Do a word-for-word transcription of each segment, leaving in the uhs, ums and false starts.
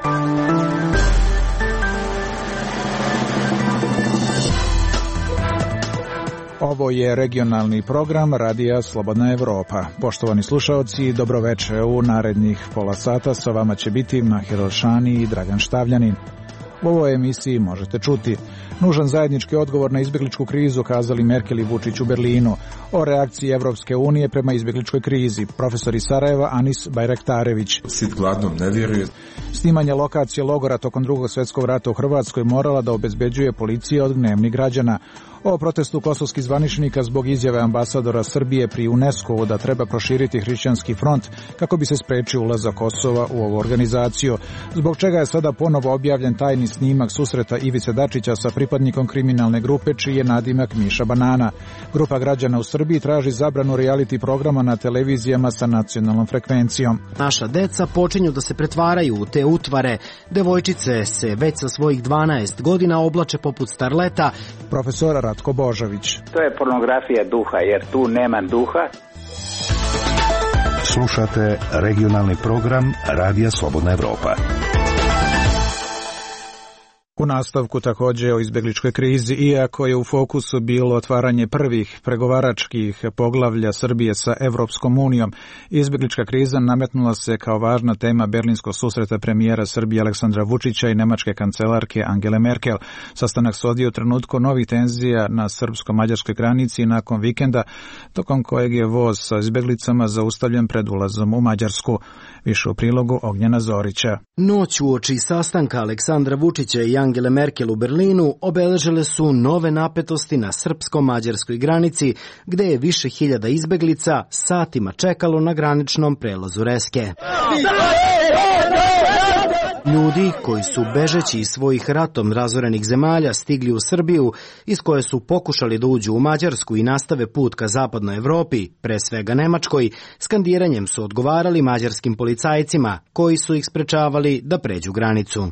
Ovo je regionalni program Radija Slobodna Evropa. Poštovani slušaoci, dobroveče. U narednih pola sata sa vama će biti Mahir Elšani i Dragan Štavljanin. U ovoj emisiji možete čuti nužan zajednički odgovor na izbjegličku krizu kazali Merkel i Vučić u Berlinu, o reakciji Evropske unije prema izbjegličkoj krizi, profesor iz Sarajeva Anis Bajraktarević. Sit gladnom ne vjeruje. Snimanje lokacije logora tokom drugog svjetskog rata u Hrvatskoj morala da obezbeđuje policija od gnevnih građana. O protestu kosovskih zvaničnika zbog izjave ambasadora Srbije pri UNESCO-u da treba proširiti hrišćanski front kako bi se sprečio ulazak Kosova u ovu organizaciju. Zbog čega je sada ponovo objavljen tajni snimak susreta Ivice Dačića sa pripadnikom kriminalne grupe čiji je nadimak Miša Banana. Grupa građana u Srbiji traži zabranu reality programa na televizijama sa nacionalnom frekvencijom. Naša deca počinju da se pretvaraju u te utvare. Devojčice se već sa svojih dvanaest godina oblače poput starleta. Profesor Ratko Božović. To je pornografija duha, jer tu nema duha. Slušate regionalni program Radija Slobodna Evropa. U nastavku također o izbjegličkoj krizi, iako je u fokusu bilo otvaranje prvih pregovaračkih poglavlja Srbije sa Evropskom unijom, izbjeglička kriza nametnula se kao važna tema berlinskog susreta premijera Srbije Aleksandra Vučića i nemačke kancelarke Angele Merkel. Sastanak se odvio u trenutku novih tenzija na srpsko-mađarskoj granici nakon vikenda, tokom kojeg je voz sa izbjeglicama zaustavljen pred ulazom u Mađarsku. Više u prilogu Ognjena Zorića. Noć uoči sastanka Aleksandra Vučića i Angele Merkel u Berlinu obeležile su nove napetosti na srpsko-mađarskoj granici, gde je više hiljada izbeglica satima čekalo na graničnom prelazu Reske. Ljudi koji su bežeći iz svojih ratom razorenih zemalja stigli u Srbiju, iz koje su pokušali da uđu u Mađarsku i nastave put ka zapadnoj Evropi, pre svega Nemačkoj, skandiranjem su odgovarali mađarskim policajcima, koji su ih sprečavali da pređu granicu.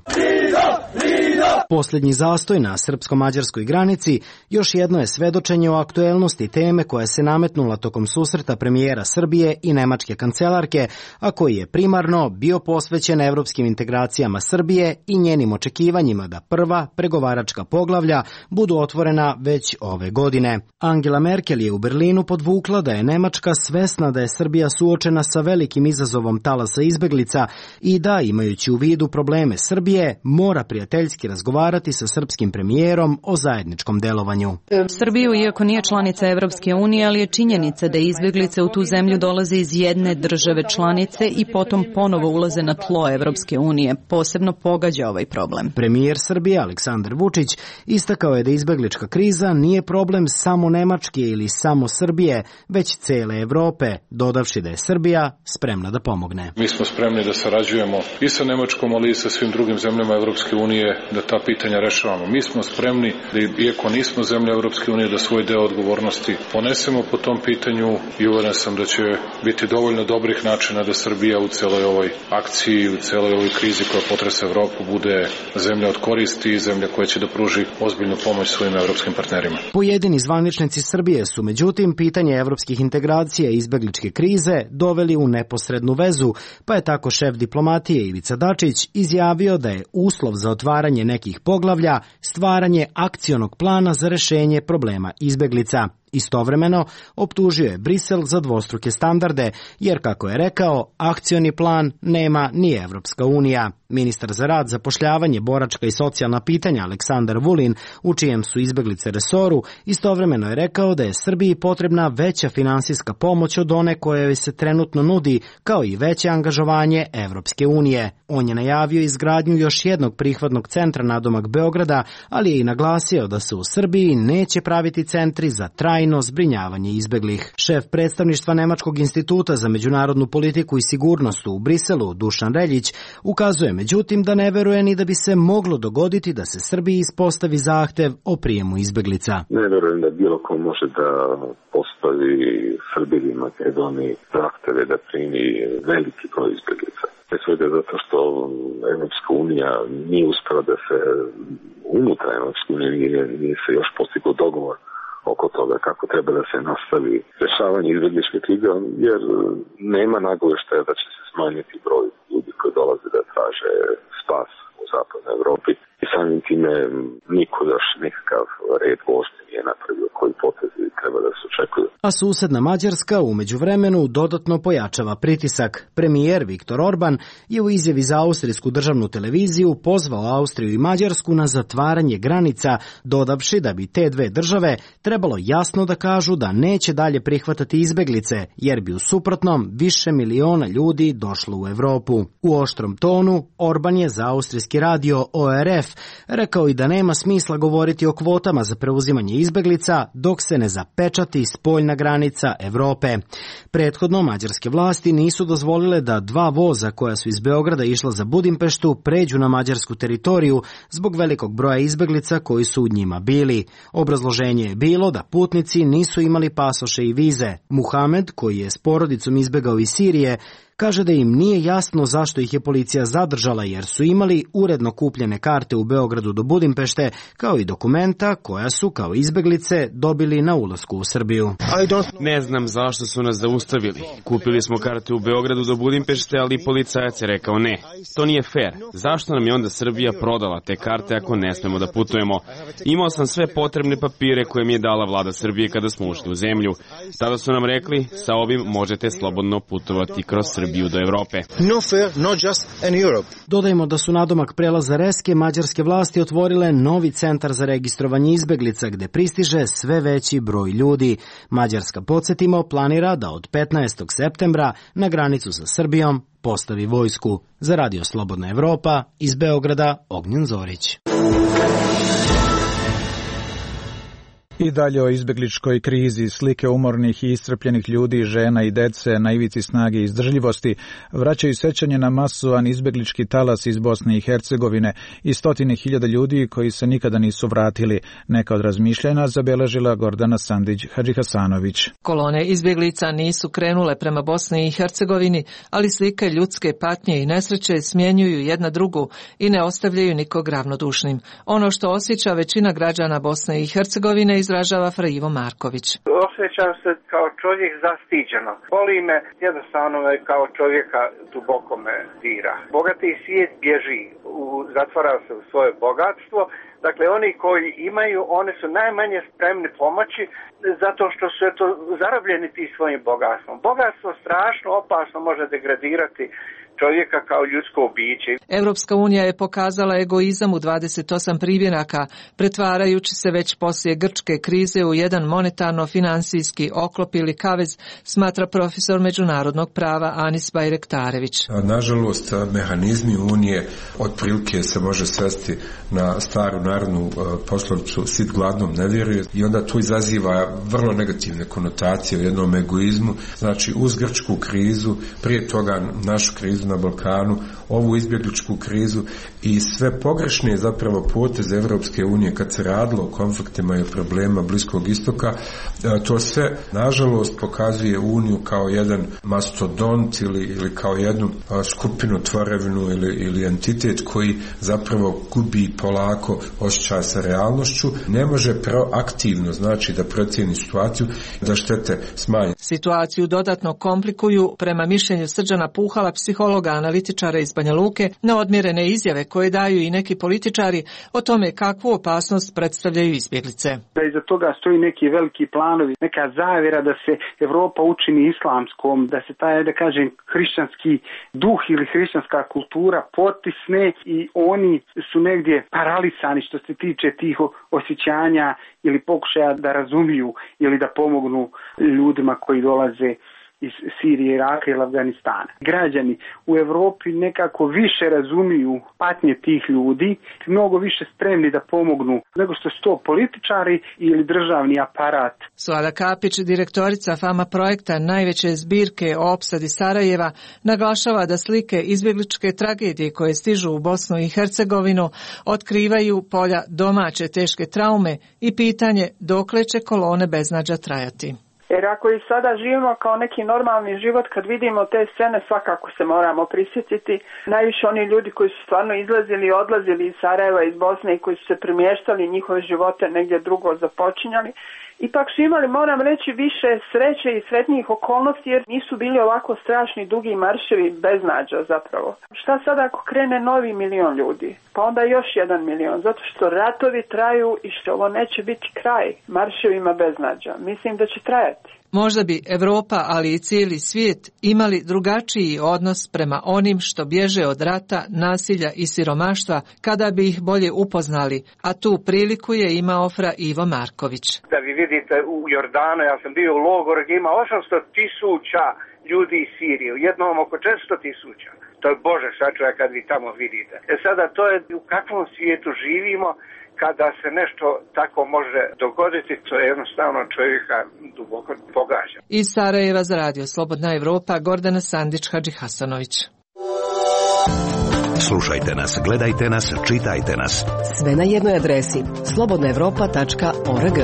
Posljednji zastoj na srpsko-mađarskoj granici još jedno je svedočenje o aktuelnosti teme koja se nametnula tokom susreta premijera Srbije i nemačke kancelarke, a koji je primarno bio posvećen evropskim integracijama Srbije i njenim očekivanjima da prva pregovaračka poglavlja budu otvorena već ove godine. Angela Merkel je u Berlinu podvukla da je Nemačka svesna da je Srbija suočena sa velikim izazovom talasa izbeglica i da, imajući u vidu probleme Srbije, mora prijateljski razgovarati sa srpskim premijerom o zajedničkom delovanju. Srbiju, iako nije članica Evropske unije, ali je činjenica da izbjeglice u tu zemlju dolaze iz jedne države članice i potom ponovo ulaze na tlo Evropske unije. Posebno pogađa ovaj problem. Premijer Srbije Aleksandar Vučić istakao je da izbjeglička kriza nije problem samo Nemačke ili samo Srbije, već cele Evrope, dodavši da je Srbija spremna da pomogne. Mi smo spremni da sarađujemo i sa Nemačkom, ali i sa svim drugim zemljama Evropske unije, da ta pitanja rešavamo. Mi smo spremni da, iako nismo zemlja Evropske unije, da svoj deo odgovornosti ponesemo po tom pitanju i uveren sam da će biti dovoljno dobrih načina da Srbija u celoj ovoj akciji, u celoj ovoj krizi koja potresa Evropu bude zemlja od koristi i zemlja koja će da pruži ozbiljnu pomoć svojim evropskim partnerima. Pojedini zvaničnici Srbije su međutim pitanje evropskih integracija i izbegličke krize doveli u neposrednu vezu, pa je tako šef diplomatije Ivica Dačić izjavio da je uslov za otvaranje nekih poglavlja stvaranje akcionog plana za rešenje problema izbeglica. Istovremeno, optužio je Brisel za dvostruke standarde, jer, kako je rekao, akcioni plan nema ni Evropska unija. Ministar za rad, zapošljavanje, boračka i socijalna pitanja Aleksandar Vulin, u čijem su izbeglice resoru, istovremeno je rekao da je Srbiji potrebna veća finansijska pomoć od one koje se trenutno nudi, kao i veće angažovanje Evropske unije. On je najavio izgradnju još jednog prihvatnog centra nadomak Beograda, ali je i naglasio da se u Srbiji neće praviti centri za trajno zbrinjavanje izbeglih. Šef predstavništva Nemačkog instituta za međunarodnu politiku i sigurnost u Briselu, Dušan Reljić, ukazuje međutim da ne veruje ni da bi se moglo dogoditi da se Srbiji ispostavi zahtev o prijemu izbeglica. Ne verujem da bilo ko može da postavi Srbiji i Makedoniji zahteve da primi veliki broj izbeglica. Pre svega zato što Evropska unija nije uspela da se unutar Evropske unije nije, nije se još postigao dogovor oko toga kako treba da se nastavi rešavanje izbegličke krize, jer nema nagoveštaja da će se smanjiti broj ljudi koji dolaze da traže spas u zapadnoj Evropi. I samim time niko još nikakav red gošti nije napravio koji potezi treba da se očekuju. A susedna Mađarska u međuvremenu dodatno pojačava pritisak. Premijer Viktor Orban je u izjavi za austrijsku državnu televiziju pozvao Austriju i Mađarsku na zatvaranje granica, dodavši da bi te dve države trebalo jasno da kažu da neće dalje prihvatati izbeglice, jer bi u suprotnom više miliona ljudi došlo u Evropu. U oštrom tonu Orban je za austrijski radio O R F rekao i da nema smisla govoriti o kvotama za preuzimanje izbeglica dok se ne zapečati spoljna granica Evrope. Prethodno mađarske vlasti nisu dozvolile da dva voza koja su iz Beograda išla za Budimpeštu pređu na mađarsku teritoriju zbog velikog broja izbeglica koji su u njima bili. Obrazloženje je bilo da putnici nisu imali pasoše i vize. Muhamed, koji je s porodicom izbegao iz Sirije, kaže da im nije jasno zašto ih je policija zadržala jer su imali uredno kupljene karte u Beogradu do Budimpešte kao i dokumenta koja su kao izbeglice dobili na ulasku u Srbiju. Ne znam zašto su nas zaustavili. Kupili smo karte u Beogradu do Budimpešte, ali policajac je rekao ne. To nije fair. Zašto nam je onda Srbija prodala te karte ako ne smemo da putujemo? Imao sam sve potrebne papire koje mi je dala vlada Srbije kada smo ušli u zemlju. Tada su nam rekli, sa ovim možete slobodno putovati kroz Srbiju do Evrope. No fair, not just in Europe. Dodajmo da su nadomak prelaza Reske mađarske vlasti otvorile novi centar za registrovanje izbeglica gde pristiže sve veći broj ljudi. Mađarska, podsjetimo, planira da od petnaestog septembra na granicu sa Srbijom postavi vojsku. Za Radio Slobodna Evropa iz Beograda Ognjen Zorić. I dalje o izbegličkoj krizi, slike umornih i iscrpljenih ljudi, žena i dece na ivici snage i izdržljivosti vraćaju sećanje na masuvan izbeglički talas iz Bosne i Hercegovine i stotine hiljada ljudi koji se nikada nisu vratili. Neka od razmišljanja zabeležila Gordana Sandić-Hadžihasanović. Kolone izbjeglica nisu krenule prema Bosni i Hercegovini, ali slike ljudske patnje i nesreće smjenjuju jedna drugu i ne ostavljaju nikog ravnodušnim. Ono što osjeća većina građana Bosne i Hercegovine izražava Fra Ivo Marković. Osjećam se kao čovjek zastiđeno. Boli me, jednostavno me kao čovjeka duboko me dira. Bogati svijet bježi, u, zatvara se u svoje bogatstvo. Dakle, oni koji imaju, oni su najmanje spremni pomoći zato što su eto zarobljeni tim svojim bogatstvom. Bogatstvo strašno opasno može degradirati čovjeka kao ljudsko biće. Europska unija je pokazala egoizam u dvadeset osam primjeraka, pretvarajući se već poslije grčke krize u jedan monetarno-finansijski oklop ili kavez, smatra profesor međunarodnog prava Anis Bajrektarević. Nažalost, mehanizmi unije otprilike se može svesti na staru narodnu poslovicu sit gladnom ne vjeruje i onda to izaziva vrlo negativne konotacije u jednom egoizmu. Znači, uz grčku krizu, prije toga našu krizu na Balkanu, ovu izbjegličku krizu i sve pogrešne zapravo poteze Evropske unije kad se radilo o konfliktima i problema Bliskog istoka, to sve nažalost pokazuje Uniju kao jedan mastodont ili, ili kao jednu skupinu, tvorevinu ili, ili entitet koji zapravo gubi polako osjećaj sa realnošću, ne može proaktivno, znači da procijeni situaciju, da štete smanje. Situaciju dodatno komplikuju, prema mišljenju Srđana Puhala, psihologa, analitičara iz Banja Luke, neodmjerene izjave koje daju i neki političari o tome kakvu opasnost predstavljaju izbjeglice. Da iza toga stoji neki veliki planovi, neka zavjera da se Evropa učini islamskom, da se taj, da kažem, hrišćanski duh ili hrišćanska kultura potisne i oni su negdje paralisani što se tiče tih osjećanja ili pokušaja da razumiju ili da pomognu ljudima koji dolaze iz Sirije, Iraka ili Afganistana. Građani u Evropi nekako više razumiju patnje tih ljudi, mnogo više spremni da pomognu nego što su to političari ili državni aparat. Suada Kapić, direktorica Fama projekta najveće zbirke o opsadi Sarajeva, naglašava da slike izbjegličke tragedije koje stižu u Bosnu i Hercegovinu otkrivaju polja domaće teške traume i pitanje dokle će kolone beznađa trajati. Jer ako i sada živimo kao neki normalni život, kad vidimo te scene svakako se moramo prisjetiti. Najviše oni ljudi koji su stvarno izlazili i odlazili iz Sarajeva, iz Bosne i koji su se premještali, njihove živote negdje drugo započinjali. Ipak su imali, moram reći, više sreće i sretnijih okolnosti jer nisu bili ovako strašni dugi marševi beznađa zapravo. Šta sad ako krene novi milion ljudi? Pa onda još jedan milion, zato što ratovi traju i što ovo neće biti kraj marševima beznađa. Mislim da će trajati. Možda bi Evropa, ali i cijeli svijet imali drugačiji odnos prema onim što bježe od rata, nasilja i siromaštva kada bi ih bolje upoznali, a tu priliku je imao fra Ivo Marković. Da vi vidite u Jordanu, ja sam bio u logoru gdje ima osamsto tisuća ljudi iz Sirije, u jednom oko četiristo tisuća. To je Bože sačuvaj kad vi tamo vidite. E sada to je u kakvom svijetu živimo, kada se nešto tako može dogoditi, to je jednostavno čovjeka duboko pogađa. Iz Sarajeva za radio Slobodna Evropa, Gordana Sandić, Hadži Hasanović. Slušajte nas, gledajte nas, čitajte nas. Sve na jednoj adresi slobodna evropa tačka org.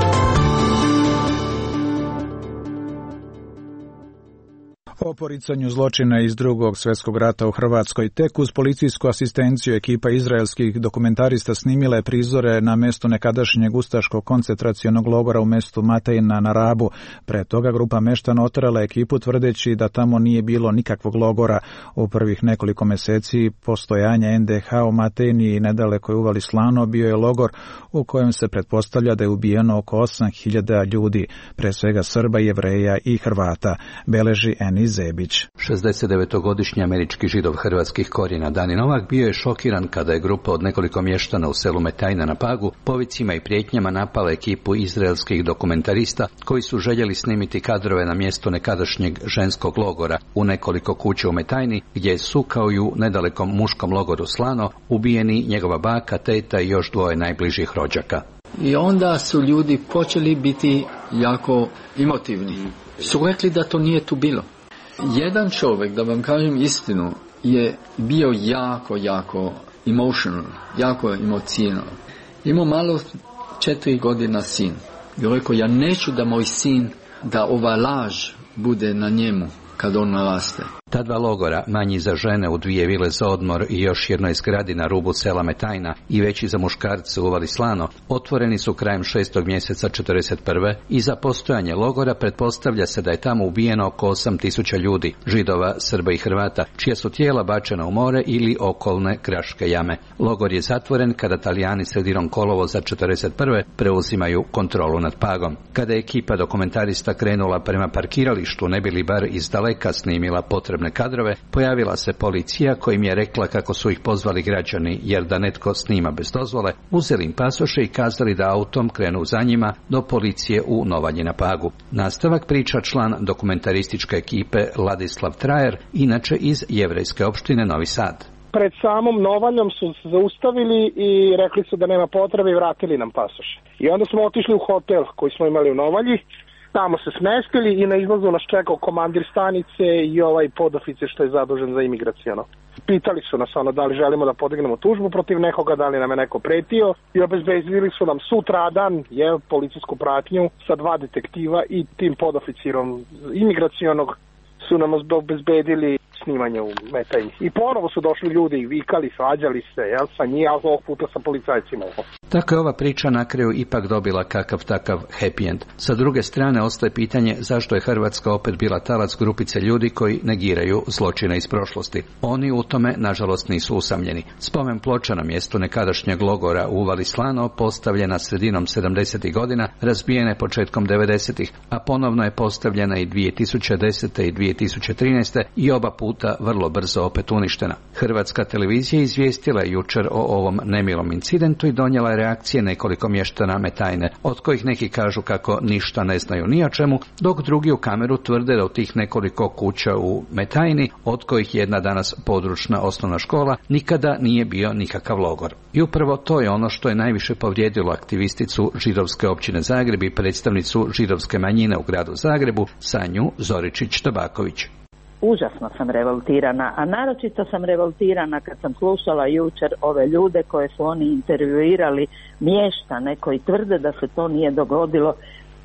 O poricanju zločina iz drugog svjetskog rata u Hrvatskoj tek uz policijsku asistenciju ekipa izraelskih dokumentarista snimila je prizore na mjestu nekadašnjeg ustaškog koncentracionog logora u mjestu Matejna na Rabu. Pre toga grupa meštana oterala ekipu tvrdeći da tamo nije bilo nikakvog logora. U prvih nekoliko mjeseci postojanja en de ha u Matejni i nedalekoj uvali Slano bio je logor u kojem se pretpostavlja da je ubijeno oko osam hiljada ljudi, pre svega Srba, Jevreja i Hrvata, beleži Enis Zebić. šezdesetdevetogodišnji američki židov hrvatskih korijena Dani Novak bio je šokiran kada je grupa od nekoliko mještana u selu Metajna na Pagu povicima i prijetnjama napala ekipu izraelskih dokumentarista koji su željeli snimiti kadrove na mjestu nekadašnjeg ženskog logora u nekoliko kuća u Metajni gdje su kao i u nedalekom muškom logoru Slano ubijeni njegova baka, teta i još dvoje najbližih rođaka. I onda su ljudi počeli biti jako emotivni. Su rekli da to nije tu bilo. Jedan čovjek, da vam kažem istinu, je bio jako, jako emotional, jako emocional. Imao malo četiri godina sin. I rekao, ja neću da moj sin, da ova laž bude na njemu kad on naraste. Ta dva logora, manji za žene u dvije vile za odmor i još jednoj zgradi na rubu sela Metajna i veći za muškarce u uvali Slano, otvoreni su krajem šestog mjeseca četrdeset prve i za postojanje logora pretpostavlja se da je tamo ubijeno oko osam tisuća ljudi, Židova, Srba i Hrvata, čija su tijela bačena u more ili okolne kraške jame. Logor je zatvoren kada Talijani sredinom kolovoza četrdeset prve preuzimaju kontrolu nad Pagom. Kada je ekipa dokumentarista krenula prema parkiralištu, ne bi li bar iz daleka snimila potrebne kadrove, pojavila se policija kojim je rekla kako su ih pozvali građani jer da netko snima bez dozvole, uzeli im pasoše i kazali da autom krenu za njima do policije u Novanji na Pagu. Nastavak priča član dokumentarističke ekipe Ladislav Trajer, inače iz jevrejske opštine Novi Sad. Pred samom Novanjom su se zaustavili i rekli su da nema potrebe i vratili nam pasoše. I onda smo otišli u hotel koji smo imali u Novalji. Tamo se smestili i na izlazu nas čekao komandir stanice i ovaj podoficer što je zadužen za imigracijono. Pitali su nas ono da li želimo da podignemo tužbu protiv nekoga, da li nam je neko pretio i obezbedili su nam sutradan je policijsku pratnju sa dva detektiva i tim podoficirom imigracionog su nam obezbedili snimanje u Metajni. I ponovo su došli ljudi i vikali, svađali se, jel, sa njih, a ovog puta sa policajcima. Tako je ova priča na kraju ipak dobila kakav takav happy end. Sa druge strane ostaje pitanje zašto je Hrvatska opet bila talac grupice ljudi koji negiraju zločine iz prošlosti. Oni u tome, nažalost, nisu usamljeni. Spomen ploča na mjestu nekadašnjeg logora u uvali Slano postavljena sredinom sedamdesetih godina, razbijene početkom devedesetih, a ponovno je postavljena i dvije tisuće desete i dvije tisuće trinaeste i oba puta vrlo brzo opet uništena. Hrvatska televizija izvijestila je jučer o ovom nemilom incidentu i donijela je reakcije nekoliko mještana Metajne, od kojih neki kažu kako ništa ne znaju ni o čemu, dok drugi u kameru tvrde da u tih nekoliko kuća u Metajni, od kojih jedna danas područna osnovna škola, nikada nije bio nikakav logor. I upravo to je ono što je najviše povrijedilo aktivisticu židovske općine Zagreb i predstavnicu židovske manjine u gradu Zagrebu, Sanju Zoričić-Tabaković. Užasno sam revoltirana, a naročito sam revoltirana kad sam slušala jučer ove ljude koje su oni intervjuirali, mještane koji tvrde da se to nije dogodilo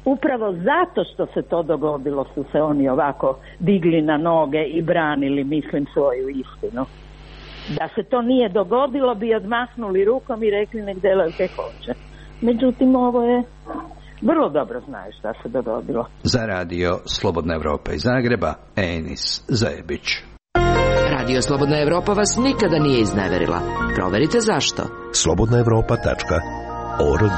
Upravo zato što se to dogodilo su se oni ovako digli na noge i branili, mislim, svoju istinu. Da se to nije dogodilo, bi odmahnuli rukom i rekli nek delaju kaj hoće. Međutim, ovo je, vrlo dobro znaju šta se dogodilo. Za radio Slobodna Evropa iz Zagreba, Enis Zajebić. Radio Slobodna Evropa vas nikada nije izneverila. Proverite zašto. slobodna evropa tačka org.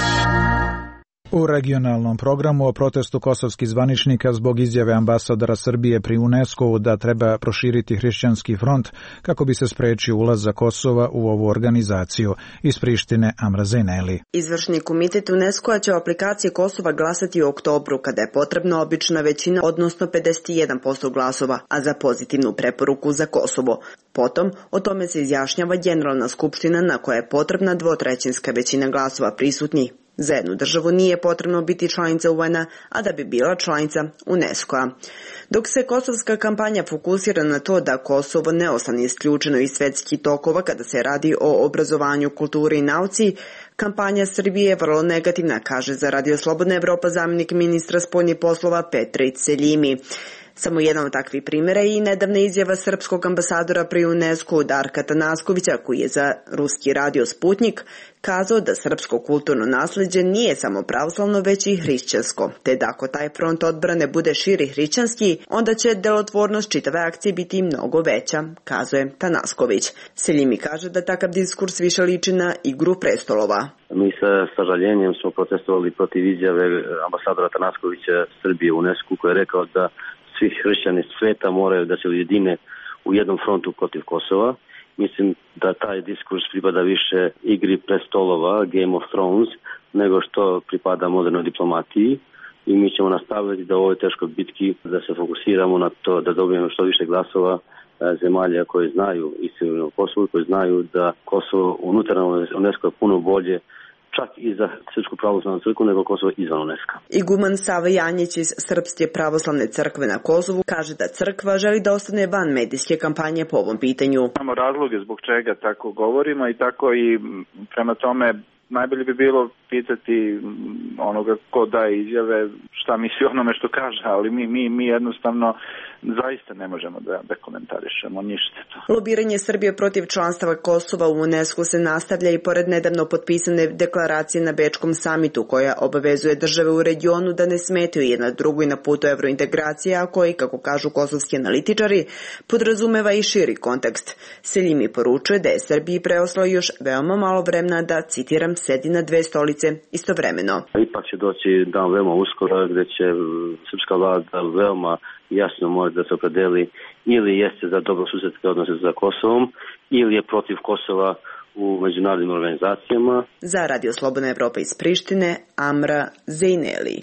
U regionalnom programu o protestu kosovskih zvaničnika zbog izjave ambasadora Srbije pri UNESCO da treba proširiti hrišćanski front kako bi se sprečio ulazak Kosova u ovu organizaciju. Iz Prištine, Amra Zejneli. Izvršni komitet UNESCO-a će o aplikaciji Kosova glasati u oktobru kada je potrebna obična većina, odnosno pedeset jedan posto glasova, a za pozitivnu preporuku za Kosovo. Potom, o tome se izjašnjava Generalna skupština na koja je potrebna dvotrećinska većina glasova prisutnih. Za jednu državu nije potrebno biti članica U N-a, a da bi bila članica UNESCO-a. Dok se kosovska kampanja fokusira na to da Kosovo ne ostane isključeno iz svetskih tokova kada se radi o obrazovanju, kulturi i nauci, kampanja Srbije je vrlo negativna, kaže za Radio Slobodna Evropa zamjenik ministra spoljnih poslova Petrić Seljimi. Samo jedan od takvih primjera je i nedavna izjava srpskog ambasadora pri UNESCO Darka Tanaskovića, koji je za ruski radio Sputnik kazao da srpsko kulturno nasleđe nije samo pravoslavno, već i hrišćansko, te da ako taj front odbrane bude širi hrišćanski, onda će delotvornost čitave akcije biti mnogo veća, kazuje Tanasković. Seljimi kaže da takav diskurs više liči na igru prestolova. Mi sa sažaljenjem smo protestovali protiv izjave ambasadora Tanaskovića Srbije u UNESCO, koji je rekao da svi hrišćani sveta moraju da se ujedine u jednom frontu protiv Kosova. Mislim da taj diskurs pripada više igri prestolova, Game of Thrones, nego što pripada modernoj diplomatiji. I mi ćemo nastaviti da u ovoj teškoj bitki da se fokusiramo na to da dobijemo što više glasova zemalja koje znaju istinu o Kosovu, koje znaju da Kosovo unutar UNESCO je puno bolje čak i za Srpsku pravoslavnu crkvu nego Kosovo izvan UNESCO. Iguman Sava Janjić iz Srpske pravoslavne crkve na Kosovu kaže da crkva želi da ostane van medijske kampanje po ovom pitanju. Imamo razloge zbog čega tako govorimo i tako i prema tome najbolje bi bilo pitati onoga ko daje izjave šta misli onome što kaže, ali mi, mi, mi jednostavno zaista ne možemo da, da komentarišemo ništa. Lobiranje Srbije protiv članstava Kosova u UNESCO se nastavlja i pored nedavno potpisane deklaracije na Bečkom samitu koja obavezuje države u regionu da ne smetaju jedna drugoj na putu evrointegracije, a koji, kako kažu kosovski analitičari, podrazumeva i širi kontekst. Seljimi poručuje da je Srbiji preostalo još veoma malo vremena da, citiram, sedi na dve stolice istovremeno. Ipak će doći dan veoma uskoro gde će srpska vlada veoma jasno morati da se opredeli ili jeste za dobrosusedske odnose sa Kosovom ili je protiv Kosova u međunarodnim organizacijama. Za Radio Slobodna Evropa iz Prištine, Amra Zejneli.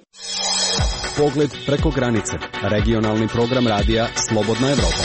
Pogled preko granice. Regionalni program radija Slobodna Evropa.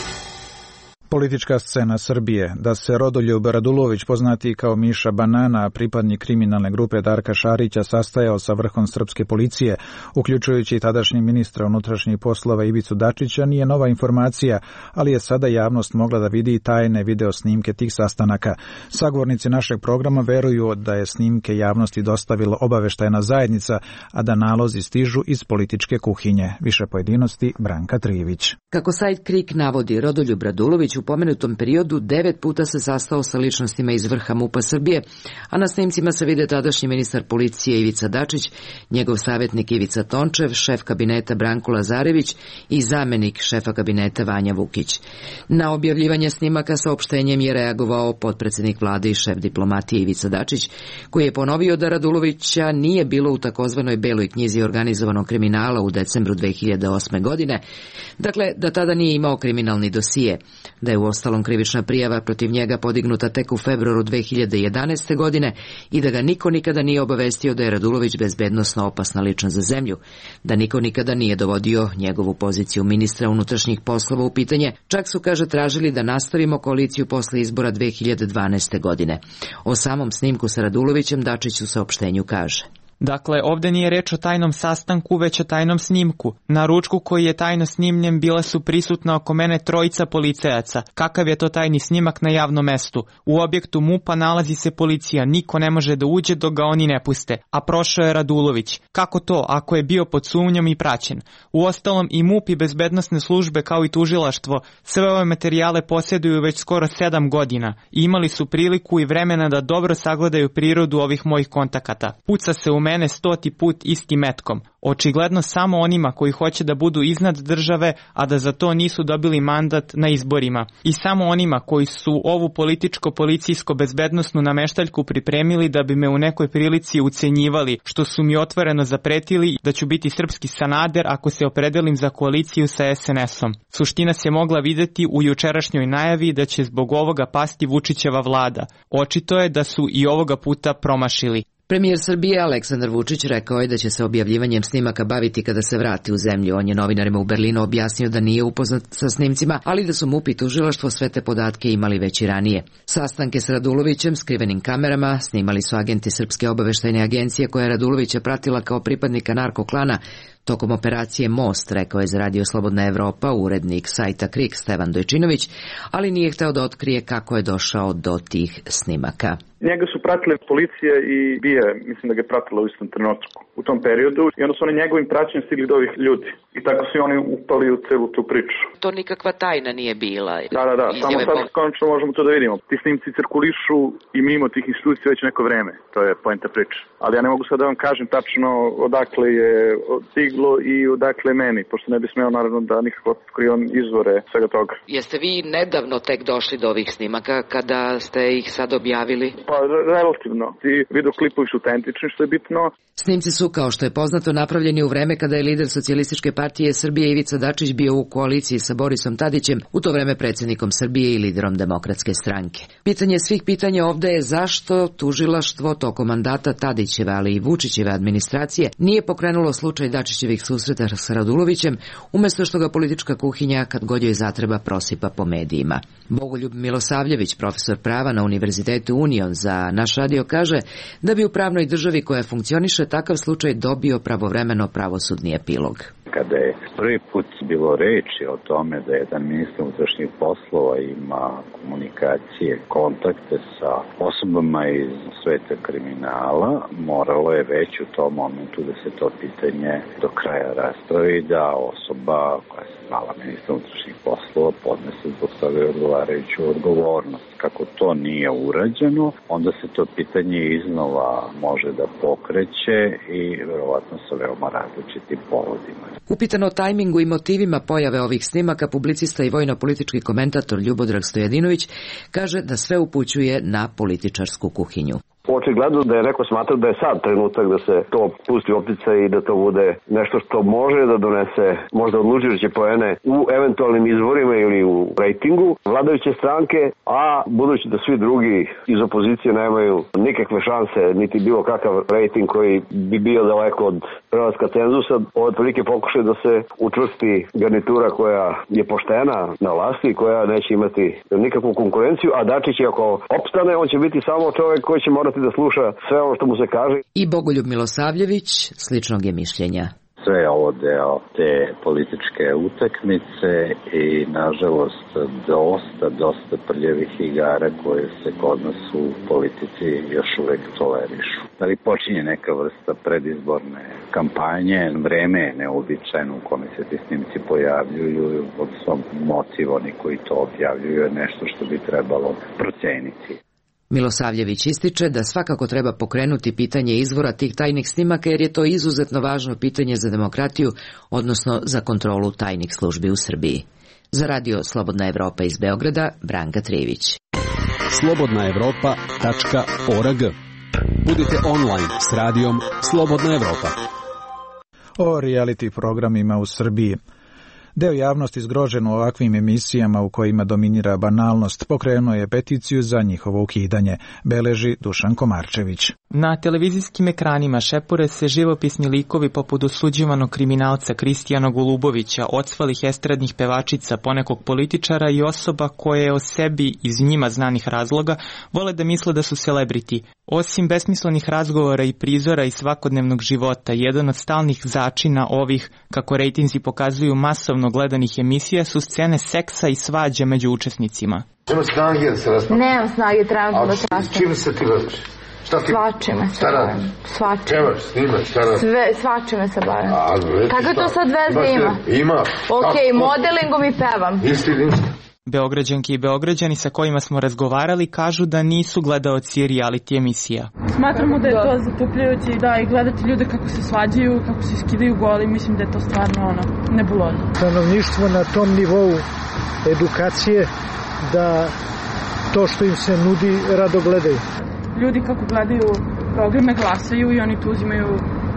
Politička scena Srbije. Da se Rodoljub Radulović, poznati kao Miša Banana, pripadnik kriminalne grupe Darka Šarića, sastajao sa vrhom srpske policije, uključujući i tadašnji ministra unutrašnjih poslova Ivicu Dačića, nije nova informacija, ali je sada javnost mogla da vidi tajne video snimke tih sastanaka. Sagovornici našeg programa veruju da je snimke javnosti dostavila obaveštajna zajednica, a da nalozi stižu iz političke kuhinje. Više pojedinosti Branka Trijević. Kako sajt Krik navodi, Rodoljub Radulović u pomenutom periodu devet puta se sastao sa ličnostima iz vrha MUP-a Srbije, a na snimcima se vide tadašnji ministar policije Ivica Dačić, njegov savjetnik Ivica Tončev, šef kabineta Branko Lazarević i zamenik šefa kabineta Vanja Vukić. Na objavljivanje snimaka saopštenjem je reagovao potpredsednik vlade i šef diplomatije Ivica Dačić, koji je ponovio da Radulovića nije bilo u takozvanoj beloj knjizi organizovanog kriminala u decembru dve hiljade osme. godine, dakle da tada nije imao kriminalni dosije, da je u ostalom krivična prijava protiv njega podignuta tek u februaru dve hiljade jedanaeste. godine i da ga niko nikada nije obavestio da je Radulović bezbednosno opasna ličnost za zemlju, da niko nikada nije dovodio njegovu poziciju ministra unutrašnjih poslova u pitanje, čak su, kaže, tražili da nastavimo koaliciju posle izbora dve hiljade dvanaeste. godine. O samom snimku sa Radulovićem Dačić u saopštenju kaže: Dakle, ovde nije reč o tajnom sastanku, već o tajnom snimku. Na ručku koji je tajno snimljen bila su prisutna oko mene trojica policajaca. Kakav je to tajni snimak na javnom mestu? U objektu MUP-a nalazi se policija, niko ne može da uđe dok ga oni ne puste. A prošao je Radulović. Kako to, ako je bio pod sumnjom i praćen? Uostalom i MUP i bezbednosne službe kao i tužilaštvo sve ove materijale posjeduju već skoro sedam godina i imali su priliku i vremena da dobro sagledaju prirodu ovih mojih kontakata. Puca se u mene stoti put istim metkom. Očigledno samo onima koji hoće da budu iznad države, a da za to nisu dobili mandat na izborima. I samo onima koji su ovu političko-policijsko-bezbednosnu nameštaljku pripremili da bi me u nekoj prilici ucenjivali, što su mi otvoreno zapretili da ću biti srpski Sanader ako se opredelim za koaliciju sa es en esom. Suština se mogla videti u jučerašnjoj najavi da će zbog ovoga pasti Vučićeva vlada. Očito je da su i ovoga puta promašili. Premijer Srbije Aleksandar Vučić rekao je da će se objavljivanjem snimaka baviti kada se vrati u zemlju. On je novinarima u Berlinu objasnio da nije upoznat sa snimcima, ali da su MUP i tužilaštvo sve te podatke imali već i ranije. Sastanke s Radulovićem, skrivenim kamerama, snimali su agenti Srpske obaveštajne agencije koja je Radulovića pratila kao pripadnika narkoklana tokom operacije Most, rekao je za Radio Slobodna Evropa urednik sajta Krik Stevan Dojčinović, ali nije hteo da otkrije kako je došao do tih snimaka. Njega su pratile policija i B I A, mislim da ga je pratila u istom trenutku u tom periodu i onda su oni njegovim praćenjem stigli do ovih ljudi. I tako su oni upali u celu tu priču. To nikakva tajna nije bila. Da, da, da, samo sad konačno možemo to da vidimo. Ti snimci cirkulišu i mimo tih institucija već neko vreme, to je poenta priče. Ali ja ne mogu sad da vam kažem tačno odakle je stiglo i odakle meni, pošto ne bi smeo naravno da nikako otkrivam izvore svega toga. Jeste vi nedavno tek došli do ovih snimaka kada ste ih sad objavili? Pa relativno. Ti videoklipovi su autentični, što je bitno. Snimci su, kao što je poznato, napravljeni u vreme kada je lider Socijalističke partije Srbije Ivica Dačić bio u koaliciji sa Borisom Tadićem, u to vreme predsjednikom Srbije i liderom Demokratske stranke. Pitanje svih pitanja ovde je zašto tužilaštvo tokom mandata Tadićeve, ali i Vučićeve administracije nije pokrenulo slučaj Dačićevih susreta sa Radulovićem, umesto što ga politička kuhinja kad god joj zatreba prosipa po medijima. Bogoljub Milosavljević, profesor prava na Univerzitetu Union, za naš radio kaže da bi u pravnoj državi koja funkcioniše takav slučaj dobio pravovremeno pravosudni epilog. Kada je prvi put bilo reči o tome da jedan ministar unutrašnjih poslova ima komunikacije, kontakte sa osobama iz sveta kriminala, moralo je već u tom momentu da se to pitanje do kraja raspravi, da osoba koja se zvala ministar unutrašnjih poslova podnese zbog toga odgovarajuću odgovornost. Kako to nije urađeno, onda se to pitanje iznova može da pokreće i verovatno sa veoma različitim povodima. Upitan o tajmingu i motivima pojave ovih snimaka, publicista i vojno-politički komentator Ljubodrag Stojadinović kaže da sve upućuje na političarsku kuhinju. Očigledno da je neko smatrao da je sad trenutak da se to pusti u opticaj i da to bude nešto što može da donese možda odlučujuće poene u eventualnim izborima ili u rejtingu vladajuće stranke, a budući da svi drugi iz opozicije nemaju nikakve šanse, niti bilo kakav rejting koji bi bio daleko od prelaska cenzusa, ovo je prilike pokušaj da se učvrsti garnitura koja je poštena na vlasti i koja neće imati nikakvu konkurenciju, a Dačić ako opstane, on će biti samo čovjek koji će morati da sluša sve ono što mu se kaže. I Bogoljub Milosavljević sličnog je mišljenja. Sve je ovo deo te političke utakmice i nažalost dosta, dosta prljavih igara koje se kod nas u politici još uvek tolerišu. Ali počinje neka vrsta predizborne kampanje, vreme je neobičajno u kome se ti snimci pojavljuju, od svom motiv oni koji to objavljuju je nešto što bi trebalo proceniti. Milosavljević ističe da svakako treba pokrenuti pitanje izvora tih tajnih snimaka jer je to izuzetno važno pitanje za demokratiju, odnosno za kontrolu tajnih službi u Srbiji. Za Radio Slobodna Evropa iz Beograda, Branka Trijević. slobodna evropa tačka org. Budite online s radijom Slobodna Evropa. O reality programima u Srbiji. Deo javnosti zgrožen u ovakvim emisijama u kojima dominira banalnost pokrenuo je peticiju za njihovo ukidanje, beleži Dušan Komarčević. Na televizijskim ekranima šepure se živopisni likovi poput osuđivanog kriminalca Kristijana Golubovića, ocvalih estradnih pevačica, ponekog političara i osoba koje o sebi iz njima znanih razloga vole da misle da su celebrity. Osim besmislenih razgovora i prizora iz svakodnevnog života, jedan od stalnih začina ovih, kako rejtinzi pokazuju, masovno gledanih emisija su scene seksa i svađe među učesnicima. Nema snage da se raspravlja? Nemam snage, trebam da se raspravlja. Čime se ti baviš? Svačime se bavim. Svačime. Pevaš, snimaš, šta radiš? Sve, svačime se bavim. Kako to sad veze ima? Ima. Ok, modelingom i pevam. Istinski. Beograđanke i Beograđani sa kojima smo razgovarali kažu da nisu gledaoci reality emisija. Smatramo da je to zatupljujuće i da i gledati ljude kako se svađaju, kako se skidaju goli, mislim da je to stvarno ono, nebulozno. Stanovništvo na tom nivou edukacije da to što im se nudi rado gledaju. Ljudi kako gledaju programe glasaju i oni tu uzimaju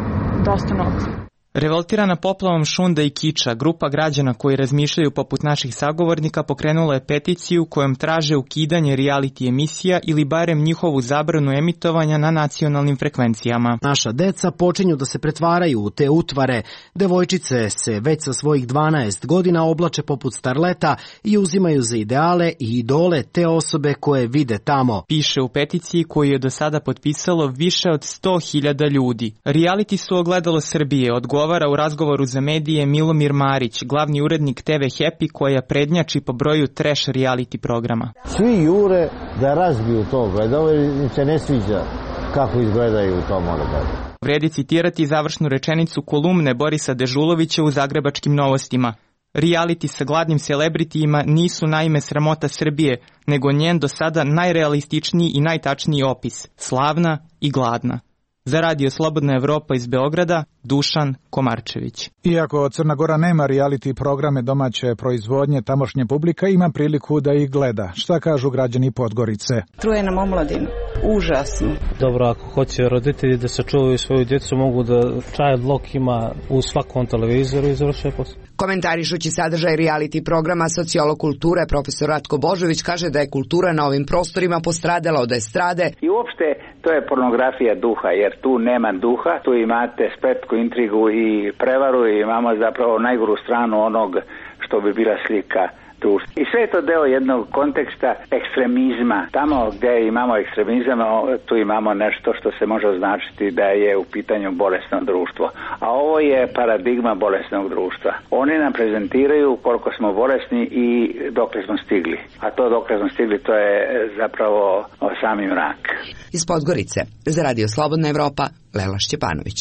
dosta novca. Revoltirana poplavom šunda i kiča, grupa građana koji razmišljaju poput naših sagovornika pokrenula je peticiju kojom traže ukidanje reality emisija ili barem njihovu zabranu emitovanja na nacionalnim frekvencijama. Naša deca počinju da se pretvaraju u te utvare. Devojčice se već sa svojih dvanaest godina oblače poput starleta i uzimaju za ideale i idole te osobe koje vide tamo. Piše u peticiji koju je do sada potpisalo više od sto hiljada ljudi. Reality su ogledalo Srbije, odgovara u razgovoru za medije Milomir Marić, glavni urednik te ve Happy koja prednjači po broju trash reality programa. Svi jure da razbiju to gledalo jer im se ne sviđa kako izgledaju u tom odgledu. Vredi citirati završnu rečenicu kolumne Borisa Dežulovića u Zagrebačkim novostima. Reality sa gladnim celebritijima nisu naime sramota Srbije, nego njen do sada najrealističniji i najtačniji opis. Slavna i gladna. Za Radio Slobodna Evropa iz Beograda, Dušan Komarčević. Iako Crna Gora nema reality programe domaće proizvodnje, tamošnja publika ima priliku da ih gleda. Šta kažu građani Podgorice? Truje nam omladinu. Užasno. Dobro, ako hoće roditelji da sačuvaju svoju djecu, mogu da child lock ima u svakom televizoru i završuje posao. Komentarišući sadržaj reality programa, sociolog kulture profesor Ratko Božović kaže da je kultura na ovim prostorima postradala od estrade. I uopšte to je pornografija duha, jer tu nema duha, tu imate spletku, intrigu i prevaru i imamo zapravo najgoru stranu onog što bi bila slika društva. I sve je to deo jednog konteksta ekstremizma. Tamo gdje imamo ekstremizam, tu imamo nešto što se može označiti da je u pitanju bolesno društvo. A ovo je paradigma bolesnog društva. Oni nam prezentiraju koliko smo bolesni i dokle smo stigli. A to dokle smo stigli, to je zapravo sami mrak. Iz Podgorice, za Radio Slobodna Evropa, Lela Šćepanović.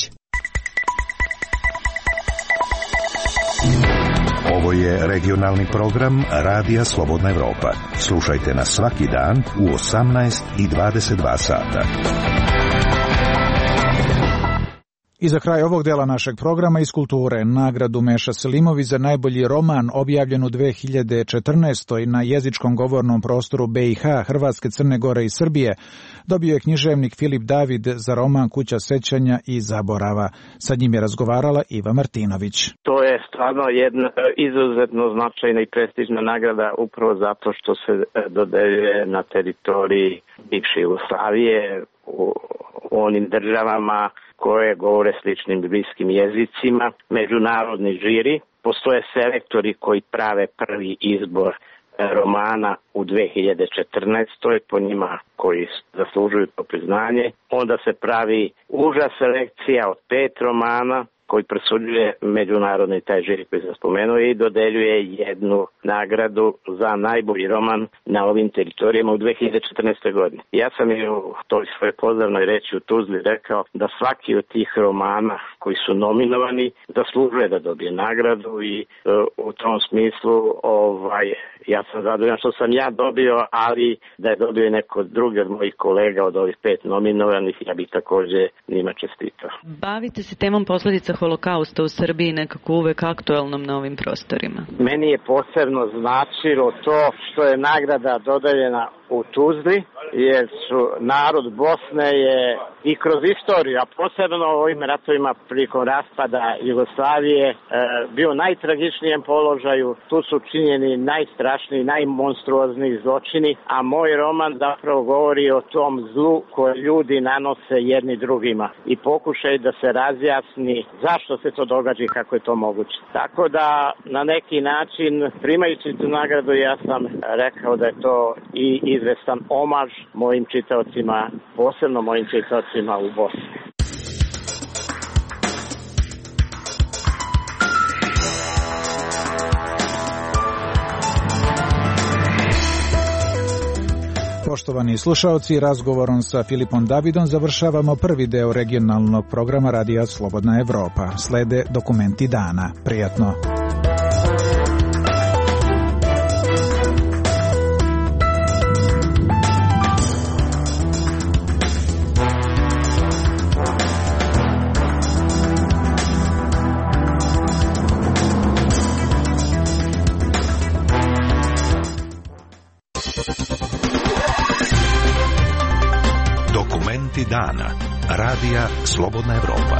Ovo je regionalni program Radija Slobodna Evropa. Slušajte nas svaki dan u osamnaest i dvadeset dva sata. I za kraj ovog dela našeg programa iz kulture, nagradu Meša Selimović za najbolji roman objavljen u dve hiljade četrnaestoj. na jezičkom govornom prostoru be i ha, Hrvatske, Crne Gore i Srbije dobio je književnik Filip David za roman Kuća sećanja i zaborava. Sa njim je razgovarala Iva Martinović. To je stvarno jedna izuzetno značajna i prestižna nagrada upravo zato što se dodeljuje na teritoriji bivše Jugoslavije u onim državama koje govore sličnim bliskim jezicima. Međunarodni žiri, postoje selektori koji prave prvi izbor romana u dve hiljade četrnaestoj po njima koji zaslužuju to priznanje. Onda se pravi uža selekcija od pet romana koji presuđuje međunarodni taj žiri koji sam spomenuo i dodeljuje jednu nagradu za najbolji roman na ovim teritorijama u dve hiljade četrnaestoj. godini. Ja sam i u toj svojoj pozdravnoj reči u Tuzli rekao da svaki od tih romana koji su nominovani zaslužuje da dobije nagradu i uh, u tom smislu ovaj, ja sam zadovoljan što sam ja dobio, ali da je dobio neko drugi od mojih kolega od ovih pet nominovanih, ja bih također njima čestitao. Bavite se temom posljedica holokausta u Srbiji nekako uvek aktualnom na ovim prostorima. Meni je posebno značilo to što je nagrada dodeljena u Tuzli, jer su narod Bosne je i kroz istoriju, a posebno u ovim ratovima prilikom raspada Jugoslavije e, bio u najtragičnijem položaju. Tu su činjeni najstrašniji, najmonstruozniji zločini, a moj roman zapravo govori o tom zlu koje ljudi nanose jedni drugima i pokušaj da se razjasni zašto se to događa i kako je to moguće. Tako da na neki način, primajući tu nagradu, ja sam rekao da je to i izvestan omaž mojim čitaocima, posebno mojim čitaocima u Bosni. Poštovani slušaoci, razgovorom sa Filipom Davidom završavamo prvi deo regionalnog programa Radija Slobodna Evropa. Slede dokumenti dana. Prijatno. Dana. Radija Slobodna Evropa.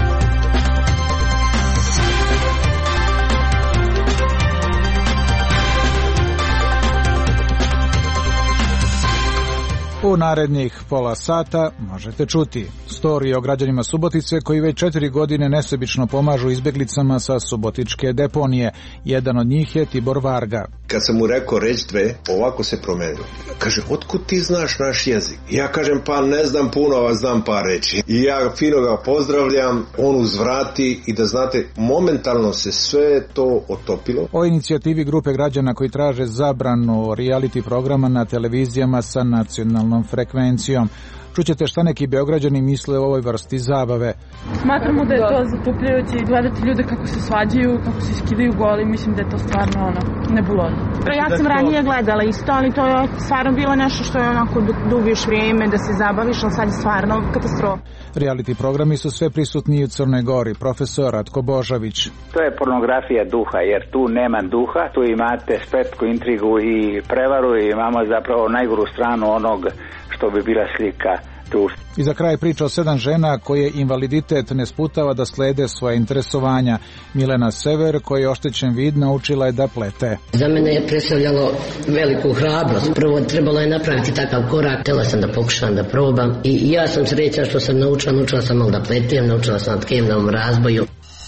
U narednih pola sata možete čuti storije o građanima Subotice koji već četiri godine nesebično pomažu izbeglicama sa subotičke deponije. Jedan od njih je Tibor Varga. Kad sam mu rekao reći dve, ovako se promenilo. Kaže, otkud ti znaš naš jezik? Ja kažem, pa ne znam puno, a znam par reći. I ja fino ga pozdravljam, on uzvrati i da znate, momentalno se sve to otopilo. O inicijativi grupe građana koji traže zabranu reality programa na televizijama sa nacionalnom frekvencijom. Čućete šta neki Beograđani misle o ovoj vrsti zabave. Smatramo da je to zatupljujuće i gledati ljude kako se svađaju, kako se skidaju goli, mislim da je to stvarno ono, nebulozno. Ja sam ranije gledala isto, ali to je stvarno bilo nešto što je onako da ubiješ vrijeme, da se zabaviš, ali sad je stvarno katastrofa. Reality programi su sve prisutni u Crnoj Gori. Profesor Ratko Božović. To je pornografija duha, jer tu nema duha, tu imate spletku, intrigu i prevaru i imamo zapravo najgoru stranu onog što bi bila slika društva. I za kraj priča o sedam žena koje invaliditet ne sputava da slede svoje interesovanja. Milena Sever, koji je oštećen vid, naučila je da plete. Za mene je predstavljalo veliku hrabrost. Prvo trebalo je napraviti takav korak, htjela sam da pokušam da probam i ja sam sreća što sam naučila, naučila sam malo da pletem, naučila sam na tkemnom razboju.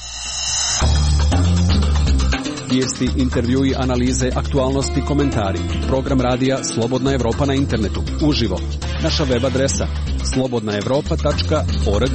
Vijesti, intervjui, analize, aktualnosti, komentari. Program radija Slobodna Evropa na internetu. Uživo. Naša web adresa slobodna evropa tačka org.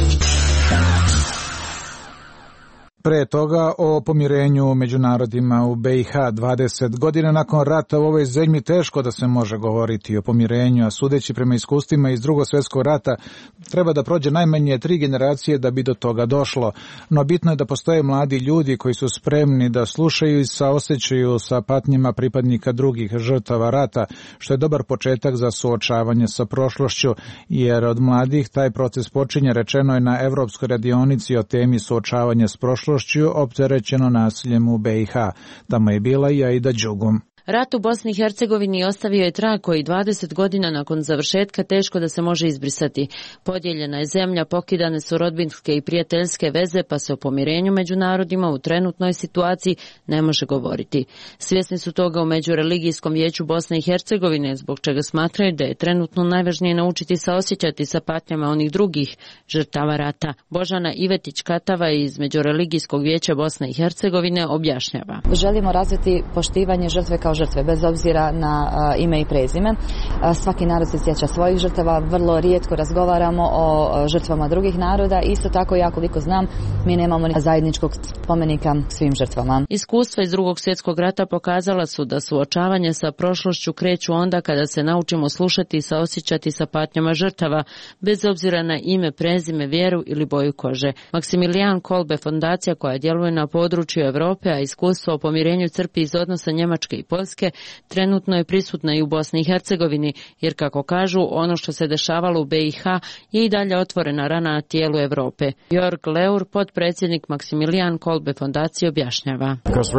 Pre toga o pomirenju među narodima u B i H. dvadeset godina nakon rata u ovoj zemlji teško da se može govoriti o pomirenju, a sudeći prema iskustvima iz Drugog svjetskog rata treba da prođe najmanje tri generacije da bi do toga došlo. No bitno je da postoje mladi ljudi koji su spremni da slušaju i saosećaju sa patnjima pripadnika drugih žrtava rata, što je dobar početak za suočavanje sa prošlošću, jer od mladih taj proces počinje, rečeno je na Evropskoj radionici o temi suočavanja s prošlošću opterećeno nasiljem u B i H. Tamo je bila i Aida Đugum. Rat u Bosni i Hercegovini ostavio je trag koji dvadeset godina nakon završetka teško da se može izbrisati. Podijeljena je zemlja, pokidane su rodbinske i prijateljske veze, pa se o pomirenju među narodima u trenutnoj situaciji ne može govoriti. Svjesni su toga u Međureligijskom vijeću Bosne i Hercegovine, zbog čega smatraju da je trenutno najvažnije naučiti saosjećati sa patnjama onih drugih žrtava rata. Božana Ivetić-Katava iz Međureligijskog vijeća Bosne i Hercegovine objašnjava. Želimo razviti poštivanje žrtve kao žrtve, bez obzira na uh, ime i prezime. Uh, svaki narod se sjeća svojih žrtava, vrlo rijetko razgovaramo o uh, žrtvama drugih naroda. Isto tako, ja koliko znam, mi nemamo ni zajedničkog spomenika svim žrtvama. Iskustva iz Drugog svjetskog rata pokazala su da suočavanje sa prošlošću kreću onda kada se naučimo slušati i saosjećati sa patnjama žrtava, bez obzira na ime, prezime, vjeru ili boju kože. Maksimilijan Kolbe, fondacija koja djeluje na području Europe, a iskustvo o pomirenju crpi iz odnosa Njemačke i Poljske, trenutno je prisutna i u Bosni i Hercegovini, jer kako kažu, ono što se dešavalo u B i H je i dalje otvorena rana na tijelu Europe. Jörg Leur, potpredsjednik Maksimilijan Kolbe fondacije, objašnjava.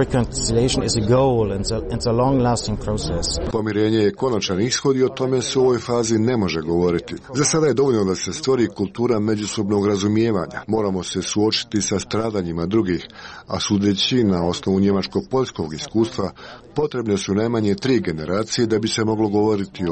Pomirenje je konačan ishod i o tome se u ovoj fazi ne može govoriti. Za sada je dovoljno da se stvori kultura međusobnog razumijevanja. Moramo se suočiti sa stradanjima drugih, a sudeći na osnovu njemačko-poljskog iskustva, potrebne su najmanje tri generacije da bi se moglo govoriti o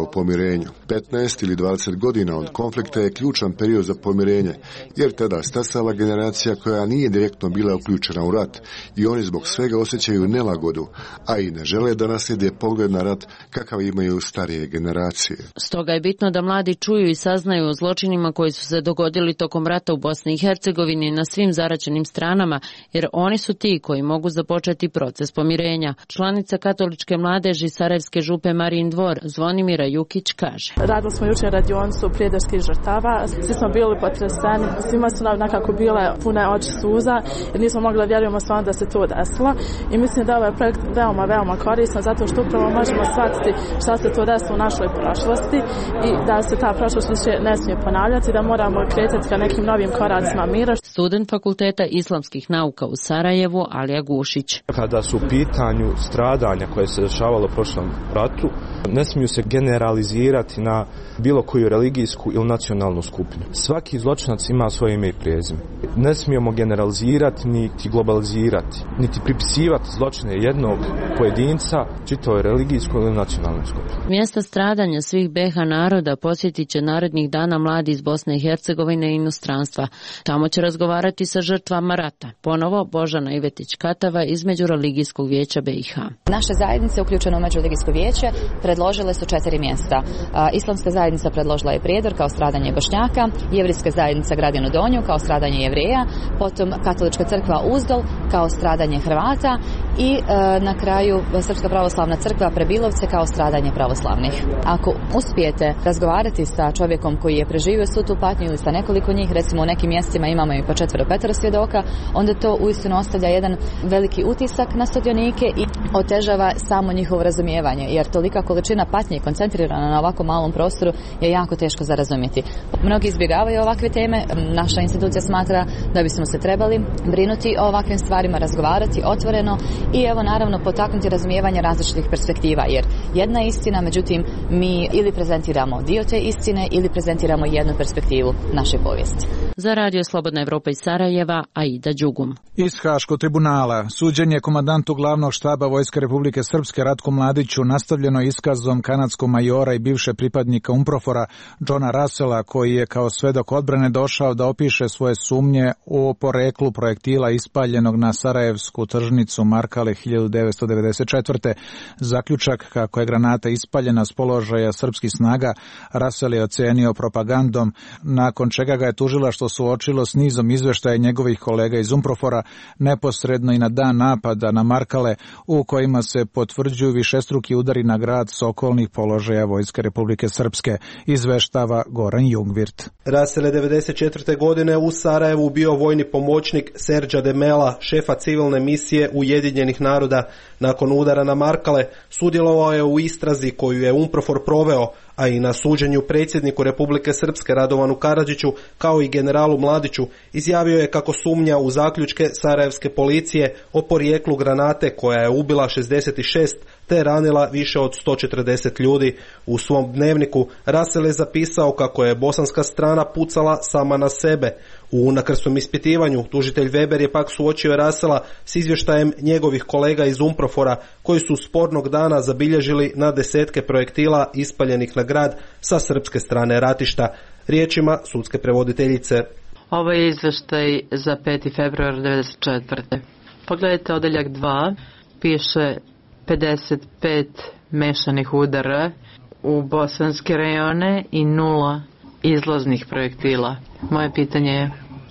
o pomirenju. petnaest ili dvadeset godina od konflikta je ključan period za pomirenje, jer tada stasala generacija koja nije direktno bila uključena u rat i oni zbog svega osjećaju nelagodu, a i ne žele da naslijede pogled na rat kakav imaju starije generacije. Stoga je bitno da mladi čuju i saznaju o zločinima koji su se dogodili tokom rata u Bosni i Hercegovini na svim zaraćenim stranama, jer oni su ti koji mogu započeti proces pomirenja. Članica katoličke mladeži Sarajevske župe Marijin Dvor, Zvonimira Jukić, kaže: Radili smo jučer radionicu prijateljskih žrtava, svi smo bili potreseni, svima su nam nekako bile pune oči suza, jer nismo mogli da vjerujemo stvarno da se to desilo. I mislim da je ovaj projekt veoma, veoma koristan, zato što upravo možemo shvatiti šta se to desilo u našoj prošlosti i da se ta prošlost više ne smije ponavljati, da moramo kretati ka nekim novim koracima mira. Student Fakulteta islamskih nauka u Sarajevu, Alija Gušić. Kada su u pitanju stradanja koje se dešavalo u prošlom ratu, ne smiju se generalizirati na bilo koju religijsku ili nacionalnu skupinu. Svaki zločinac ima svoje ime i prezime. Ne smijemo generalizirati niti globalizirati, niti pripisivati zločine jednog pojedinca čitavoj religijskoj ili nacionalnoj skupini. Mjesta stradanja svih be ha naroda posjetit će narednih dana mladi iz Bosne i Hercegovine i inostranstva. Tamo će razgovarati sa žrtvama rata. Ponovo Božana Ivetić-Katava iz Međureligijskog vijeća be i ha. Naše zajednice uključene u Međureligijsko vijeće predložile su četiri mjesta. Islamska zajednica predložila je Prijedor kao stradanje Bošnjaka, Jevrijska zajednica Gradinu Donju kao stradanje Jevreja, potom Katolička crkva Uzdol kao stradanje Hrvata i e, na kraju Srpska pravoslavna crkva Prebilovce kao stradanje pravoslavnih. Ako uspijete razgovarati sa čovjekom koji je preživio svu tu patnju ili sa nekoliko njih, recimo u nekim mjestima imamo i po četvero petero svjedoka, onda to uistinu ostavlja jedan veliki utisak na sudionike i otežava samo njihovo razumijevanje, jer tolika količina patnje koncentrirana na ovako malom prostoru je jako teško za razumjeti. Mnogi izbjegavaju ovakve teme, naša institucija smatra da bismo se trebali brinuti o ovakvim stvarima, razgovarati otvoreno i evo naravno potaknuti razumijevanje različitih perspektiva, jer jedna istina, međutim mi ili prezentiramo dio te istine ili prezentiramo jednu perspektivu naše povijesti. Za Radio Slobodna Evropa iz Sarajeva, Aida Đugum. Iz Haškog tribunala suđenje komandantu glavnog štaba Vojske Republike Srpske Ratku Mladiću nastavljeno iskazom kanadskog majora i bivše pripadnika UNPROFOR-a Johna Russella, koji je kao svedok odbrane došao da opiše svoje sumnje o poreklu projektila ispaljenog na sarajevsku tržnicu Markale hiljadu devetsto devedeset četvrte. Zaključak kako je granata ispaljena s položaja srpskih snaga Russell je ocenio propagandom, nakon čega ga je tužilaštvo suočilo s nizom izveštaja njegovih kolega iz UNPROFOR-a neposredno i na dan napada na Markale, u kojima se potvrđuju višestruki udari na grad s okolnih položaja Vojske Republike Srpske, izveštava Goran Jungvirt. Russell je devedeset četvrte godine u Sarajevu bio vojni pomoćnik Serđa Demela, šefa civilne misije Ujedinjenih naroda. Nakon udara na Markale sudjelovao je u istrazi koju je UNPROFOR proveo, a i na suđenju predsjedniku Republike Srpske Radovanu Karadžiću kao i generalu Mladiću. Izjavio je kako sumnja u zaključke sarajevske policije o porijeklu granate koja je ubila šezdeset šest te ranila više od sto četrdeset ljudi. U svom dnevniku Russell je zapisao kako je bosanska strana pucala sama na sebe. U unakrsnom ispitivanju tužitelj Weber je pak suočio Russella s izvještajem njegovih kolega iz UNPROFOR-a koji su spornog dana zabilježili na desetke projektila ispaljenih na grad sa srpske strane ratišta. Riječima sudske prevoditeljice. Ovo je izvještaj za peti februar devedeset četvrte. Pogledajte odeljak dva, piše pedeset pet mešanih udara u bosanske rejone i nula izlaznih projektila. Moje pitanje je,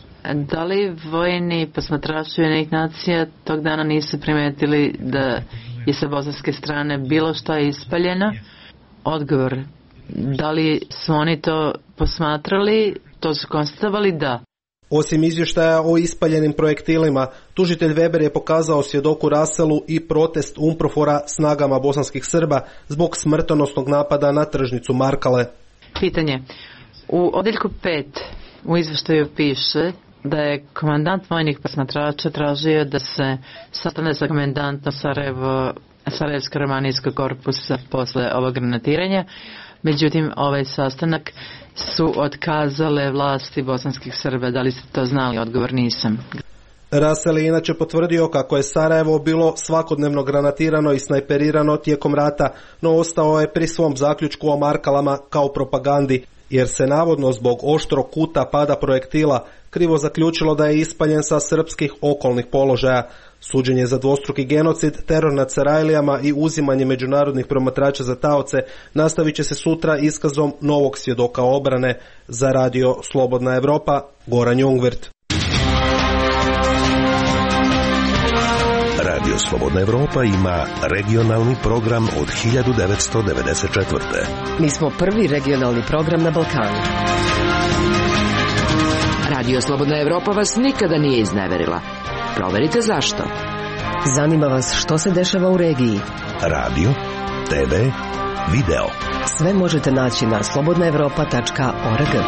da li vojni posmatrači Ujedinjenih nacija tog dana nisu primetili da je sa bosanske strane bilo šta ispaljeno? Odgovor, da li su oni to posmatrali, to su konstatovali? Da. Osim izvještaja o ispaljenim projektilima, tužitelj Weber je pokazao svjedoku Russellu i protest UNPROFOR-a snagama bosanskih Srba zbog smrtonosnog napada na tržnicu Markale. Pitanje. U odjeljku pet u izvještaju piše da je komandant vojnih posmatrača tražio da se sastane sa komandantom Sarajevo, Sarajevskog romanijskog korpusa posle ovog granatiranja. Međutim, ovaj sastanak su otkazale vlasti bosanskih Srba. Da li ste to znali? Odgovor nisam. Russell je inače potvrdio kako je Sarajevo bilo svakodnevno granatirano i snajperirano tijekom rata, no ostao je pri svom zaključku o Markalama kao propagandi, jer se navodno zbog oštrog kuta pada projektila krivo zaključilo da je ispaljen sa srpskih okolnih položaja. Suđenje za dvostruki genocid, teror nad Sarajlijama i uzimanje međunarodnih promatrača za taoce nastavit će se sutra iskazom novog svjedoka obrane. Za radio Slobodna Evropa, Goran Jungwirth. Radio Slobodna Evropa ima regionalni program od hiljadu devetsto devedeset četvrte. Mi smo prvi regionalni program na Balkanu. Radio Slobodna Evropa vas nikada nije izneverila. Proverite zašto. Zanima vas što se dešava u regiji. Radio, te ve, video. Sve možete naći na slobodna evropa tačka org.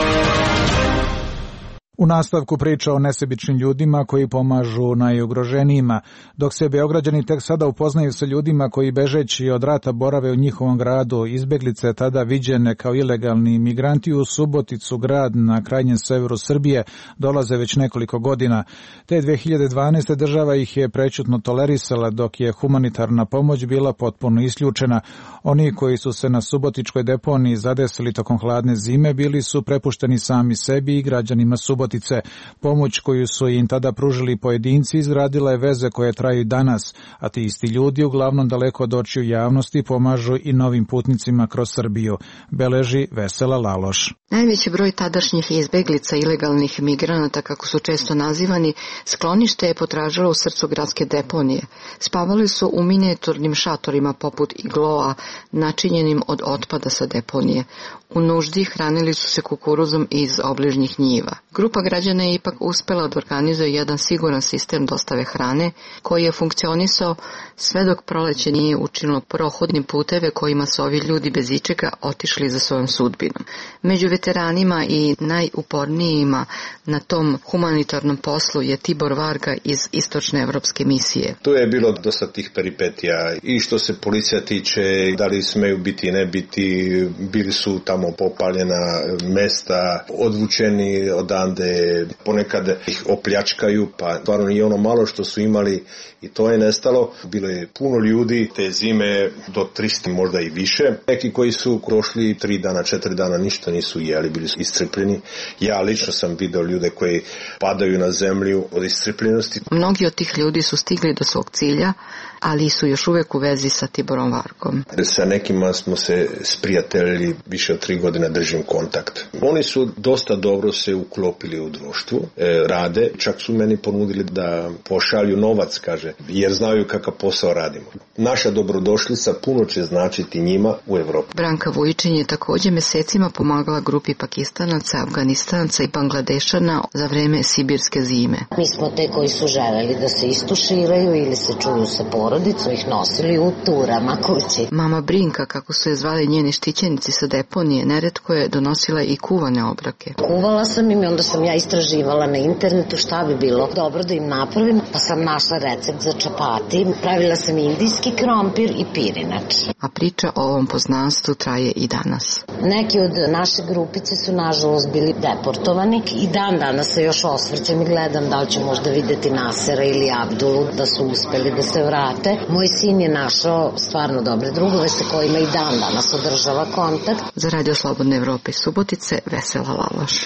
U nastavku priča o nesebičnim ljudima koji pomažu najugroženijima, dok se Beograđani tek sada upoznaju sa ljudima koji bežeći od rata borave u njihovom gradu, izbeglice tada viđene kao ilegalni migranti u Suboticu, grad na krajnjem severu Srbije, dolaze već nekoliko godina. Te dve hiljade dvanaeste. država ih je prećutno tolerisala, dok je humanitarna pomoć bila potpuno isključena. Oni koji su se na subotičkoj deponiji zadesili tokom hladne zime bili su prepušteni sami sebi i građanima Subotice. Pomoć koju su im tada pružili pojedinci izgradila je veze koje traju danas, a ti isti ljudi uglavnom daleko od očiju javnosti pomažu i novim putnicima kroz Srbiju, beleži Vesela Laloš. Najveći broj tadašnjih izbeglica ilegalnih migranata, kako su često nazivani, sklonište je potražilo u srcu gradske deponije. Spavali su u minijaturnim šatorima poput igloa, načinjenim od otpada sa deponije. U nuždi hranili su se kukuruzom iz obližnjih njiva. Grupa građana je ipak uspela da organizuje jedan siguran sistem dostave hrane, koji je funkcionisao sve dok proleće nije učinilo prohodnim puteve kojima su ovi ljudi bez ičega otišli za svojom sudbinom. Među veteranima i najupornijima na tom humanitarnom poslu je Tibor Varga iz Istočne evropske misije. Tu je bilo dosta tih peripetija i što se policija tiče, da li smeju biti, ne biti, bili su tamo popaljena mesta, odvučeni odande, ponekad ih opljačkaju, pa stvarno nije ono malo što su imali i to je nestalo. Bilo je puno ljudi te zime, do tristo možda i više. Neki koji su prošli tri dana, četiri dana ništa nisu jeli, bili su iscrpljeni. Ja lično sam video ljude koji padaju na zemlju od iscrpljenosti. Mnogi od tih ljudi su stigli do svog cilja, ali su još uvek u vezi sa Tiborom Vargom. Sa nekima smo se sprijateljili, više od tri godine držim kontakt. Oni su dosta dobro se uklopili u društvu, e, rade, čak su meni ponudili da pošalju novac, kaže, jer znaju kakav posao radimo. Naša dobrodošlica puno će značiti njima u Evropi. Branka Vujičin je također mesecima pomagala grupi Pakistanaca, Afganistanaca i Bangladešana za vreme sibirske zime. Mi smo te koji su želeli da se istuširaju ili se čuju sa porodicom, ih nosili u turama kući. Mama Brinka, kako su je zvali njeni štićenici sa deponije, neretko je donosila i kuvane obroke. Kuvala sam im i onda sam ja istraživala na internetu šta bi bilo dobro da im napravim, pa sam našla recept za čapati. Pravila sam indijski krompir i pirinač. A priča o ovom poznanstvu traje i danas. Neki od naše grupice su nažalost bili deportovani i dan danas se još osvrćem i gledam da li ću možda videti Nasera ili Abdulu da su uspeli da se vrate. Moj sin je našao stvarno dobre drugove sa kojima i dan danas održava kontakt. Za Radio Slobodne Evrope iz Subotice, Vesela Laloš.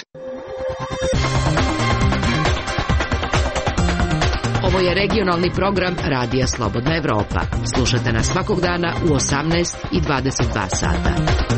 Ovo je regionalni program Radija Slobodna Evropa. Slušate nas svakog dana u osamnaest i dvadeset dva sata.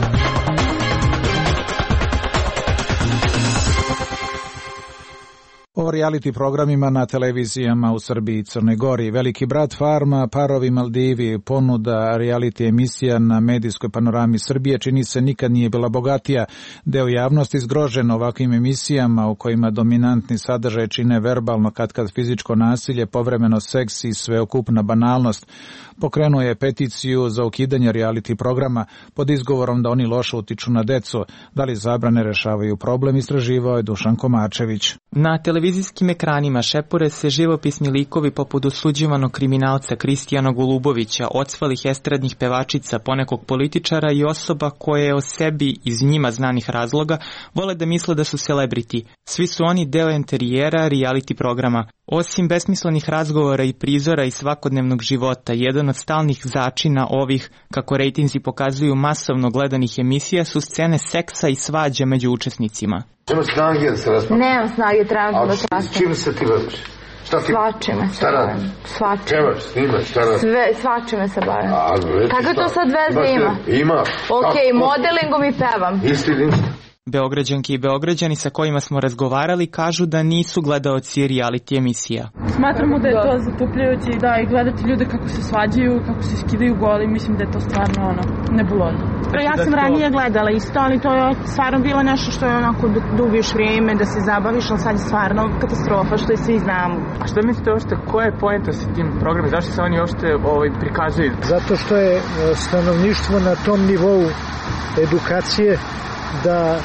O reality programima na televizijama u Srbiji i Crnoj Gori. Veliki brat Farma, Parovi Maldivi, ponuda reality emisija na medijskoj panorami Srbije čini se nikad nije bila bogatija. Deo javnosti zgrožen ovakvim emisijama u kojima dominantni sadržaj čine verbalno katkad fizičko nasilje, povremeno seks i sveokupna banalnost. Pokrenuo je peticiju za ukidanje reality programa pod izgovorom da oni loše utiču na decu. Da li zabrane rešavaju problem, istraživao je Dušan Komačević. Na televizijskim ekranima šepure se živopisni likovi poput osuđivanog kriminalca Kristijana Golubovića, ocvalih estradnih pevačica, ponekog političara i osoba koje o sebi iz njima znanih razloga vole da misle da su celebrity. Svi su oni deo enterijera reality programa. Osim besmislenih razgovora i prizora iz svakodnevnog života, jedan od stalnih začina ovih, kako rejtinzi pokazuju, masovno gledanih emisija su scene seksa i svađa među učesnicima. Nema snage da se raspravlja? Nemam snage, trebam da se raspravlja. Čime se ti baviš? Svačime se bavim. Svačime. Čevaš, snimaš, šta radiš? Sve, svačime se bavim. Kako to sad veze ima? Ima. Ok, modelingom i pevam. Isti, isti. Beograđanke i Beograđani sa kojima smo razgovarali kažu da nisu gledaoci reality emisija. Smatramo da je to zatupljujući, da, i gledati ljude kako se svađaju, kako se skidaju goli, mislim da je to stvarno ono, nebulozno. Ja sam ranije gledala isto, ali to je stvarno bilo nešto što je onako da ubiješ vrijeme, da se zabaviš, ali sad je stvarno katastrofa, što i svi znamo. A što mislite uopšte, koja je poenta sa tim programom? Zašto se oni uopšte ovaj, prikazuju? Zato što je stanovništvo na tom nivou edukacije da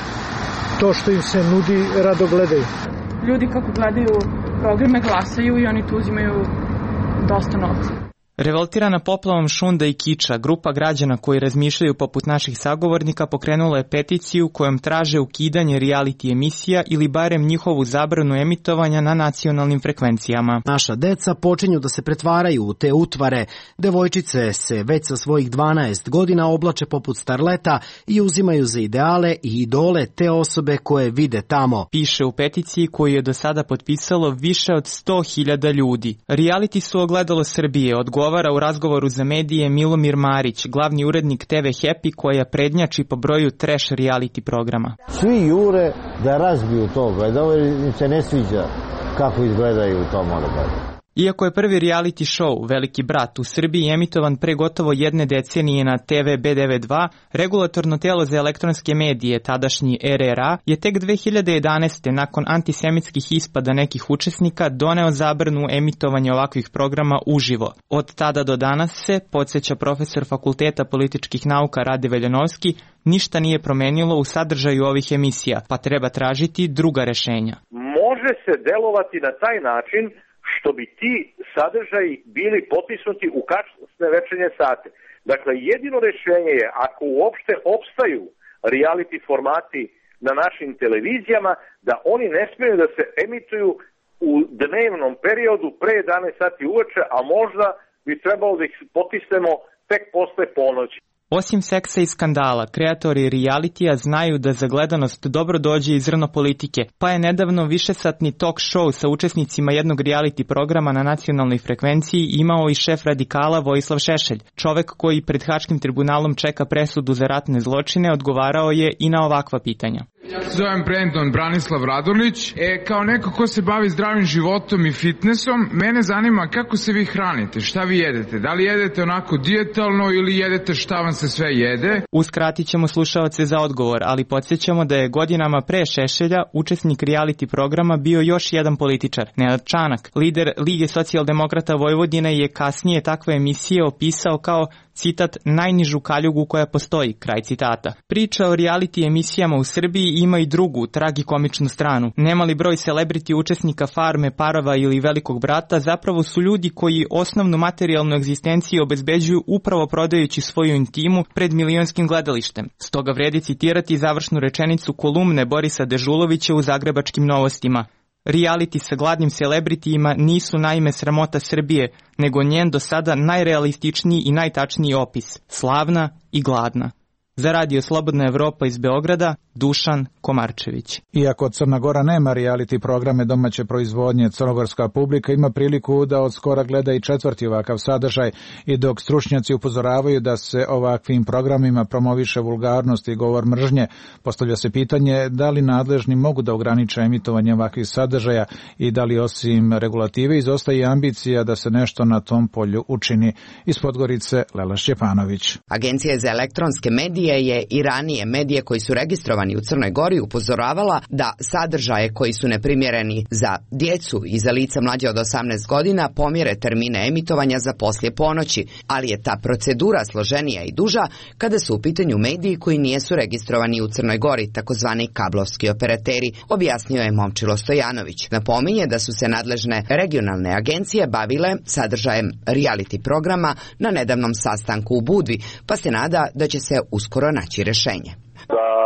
to što im se nudi rado gledaju. Ljudi kako gledaju programe glasaju i oni tu uzimaju dosta novca. Revoltirana poplavom šunda i kiča, grupa građana koji razmišljaju poput naših sagovornika pokrenula je peticiju kojom traže ukidanje reality emisija ili barem njihovu zabranu emitovanja na nacionalnim frekvencijama. Naša deca počinju da se pretvaraju u te utvare. Devojčice se već sa svojih dvanaest godina oblače poput starleta i uzimaju za ideale i idole te osobe koje vide tamo. Piše u peticiji koju je do sada potpisalo više od sto hiljada ljudi. Reality su ogledalo Srbije, odgovara u razgovoru za medije Milomir Marić, glavni urednik te ve Happy koja prednjači po broju trash reality programa. Svi jure da razbiju to, gledaju im se ne sviđa kako izgledaju to monogali. Iako je prvi reality show Veliki brat u Srbiji emitovan pre gotovo jedne decenije na te ve be devedeset dva, regulatorno telo za elektronske medije, tadašnji er er a, je tek dve hiljade jedanaeste nakon antisemitskih ispada nekih učesnika doneo zabranu emitovanja ovakvih programa uživo. Od tada do danas se, podsjeća profesor Fakulteta političkih nauka Rade Veljanovski, ništa nije promenilo u sadržaju ovih emisija, pa treba tražiti druga rešenja. Može se delovati na taj način što bi ti sadržaji bili potisnuti u kasne večernje sate. Dakle, jedino rješenje je, ako uopšte opstaju reality formati na našim televizijama, da oni ne smiju da se emituju u dnevnom periodu pre jedanaest sati uveče, a možda bi trebalo da ih potisnemo tek posle ponoći. Osim seksa i skandala, kreatori realitija znaju da za gledanost dobro dođe i zrno politike, pa je nedavno višesatni talk show sa učesnicima jednog reality programa na nacionalnoj frekvenciji imao i šef radikala Vojislav Šešelj. Čovek koji pred Haškim tribunalom čeka presudu za ratne zločine odgovarao je i na ovakva pitanja. Ja se zovem Brendon Branislav Radonić. E, kao neko ko se bavi zdravim životom i fitnessom, mene zanima kako se vi hranite, šta vi jedete, da li jedete onako dijetalno ili jedete šta vam se sve jede? Uskratit ćemo slušaoce za odgovor, ali podsjećamo da je godinama pre Šešelja učesnik reality programa bio još jedan političar, Nenad Čanak. Lider Lige socijaldemokrata Vojvodine je kasnije takve emisije opisao kao, citat, najnižu kaljugu koja postoji, kraj citata. Priča o reality emisijama u Srbiji ima i drugu, tragikomičnu stranu. Nemali broj celebrity učesnika Farme, Parova ili Velikog brata zapravo su ljudi koji osnovnu materijalnu egzistenciju obezbeđuju upravo prodajući svoju intimu pred milionskim gledalištem. Stoga vredi citirati završnu rečenicu kolumne Borisa Dežulovića u Zagrebačkim novostima. Reality sa gladnim celebritijima nisu naime sramota Srbije, nego njen do sada najrealističniji i najtačniji opis. Slavna i gladna. Za Radio Slobodna Evropa iz Beograda, Dušan Komarčević. Iako Crna Gora nema reality programe domaće proizvodnje, crnogorska publika ima priliku da od skora gleda i četvrti ovakav sadržaj, i dok stručnjaci upozoravaju da se ovakvim programima promoviše vulgarnost i govor mržnje, postavlja se pitanje da li nadležni mogu da ograniče emitovanje ovakvih sadržaja i da li osim regulative izostaje ambicija da se nešto na tom polju učini. Iz Podgorice, Lela Šćepanović. Agencija za elektronske medije je i ranije medije koji su registrovani u Crnoj Gori upozoravala da sadržaje koji su neprimjereni za djecu i za lica mlađe od osamnaest godina pomjere termine emitovanja za poslije ponoći, ali je ta procedura složenija i duža kada su u pitanju mediji koji nisu registrovani u Crnoj Gori, takozvani kablovski operateri, objasnio je Momčilo Stojanović. Napominje da su se nadležne regionalne agencije bavile sadržajem reality programa na nedavnom sastanku u Budvi, pa se nada da će se uskoro naći rešenje. Da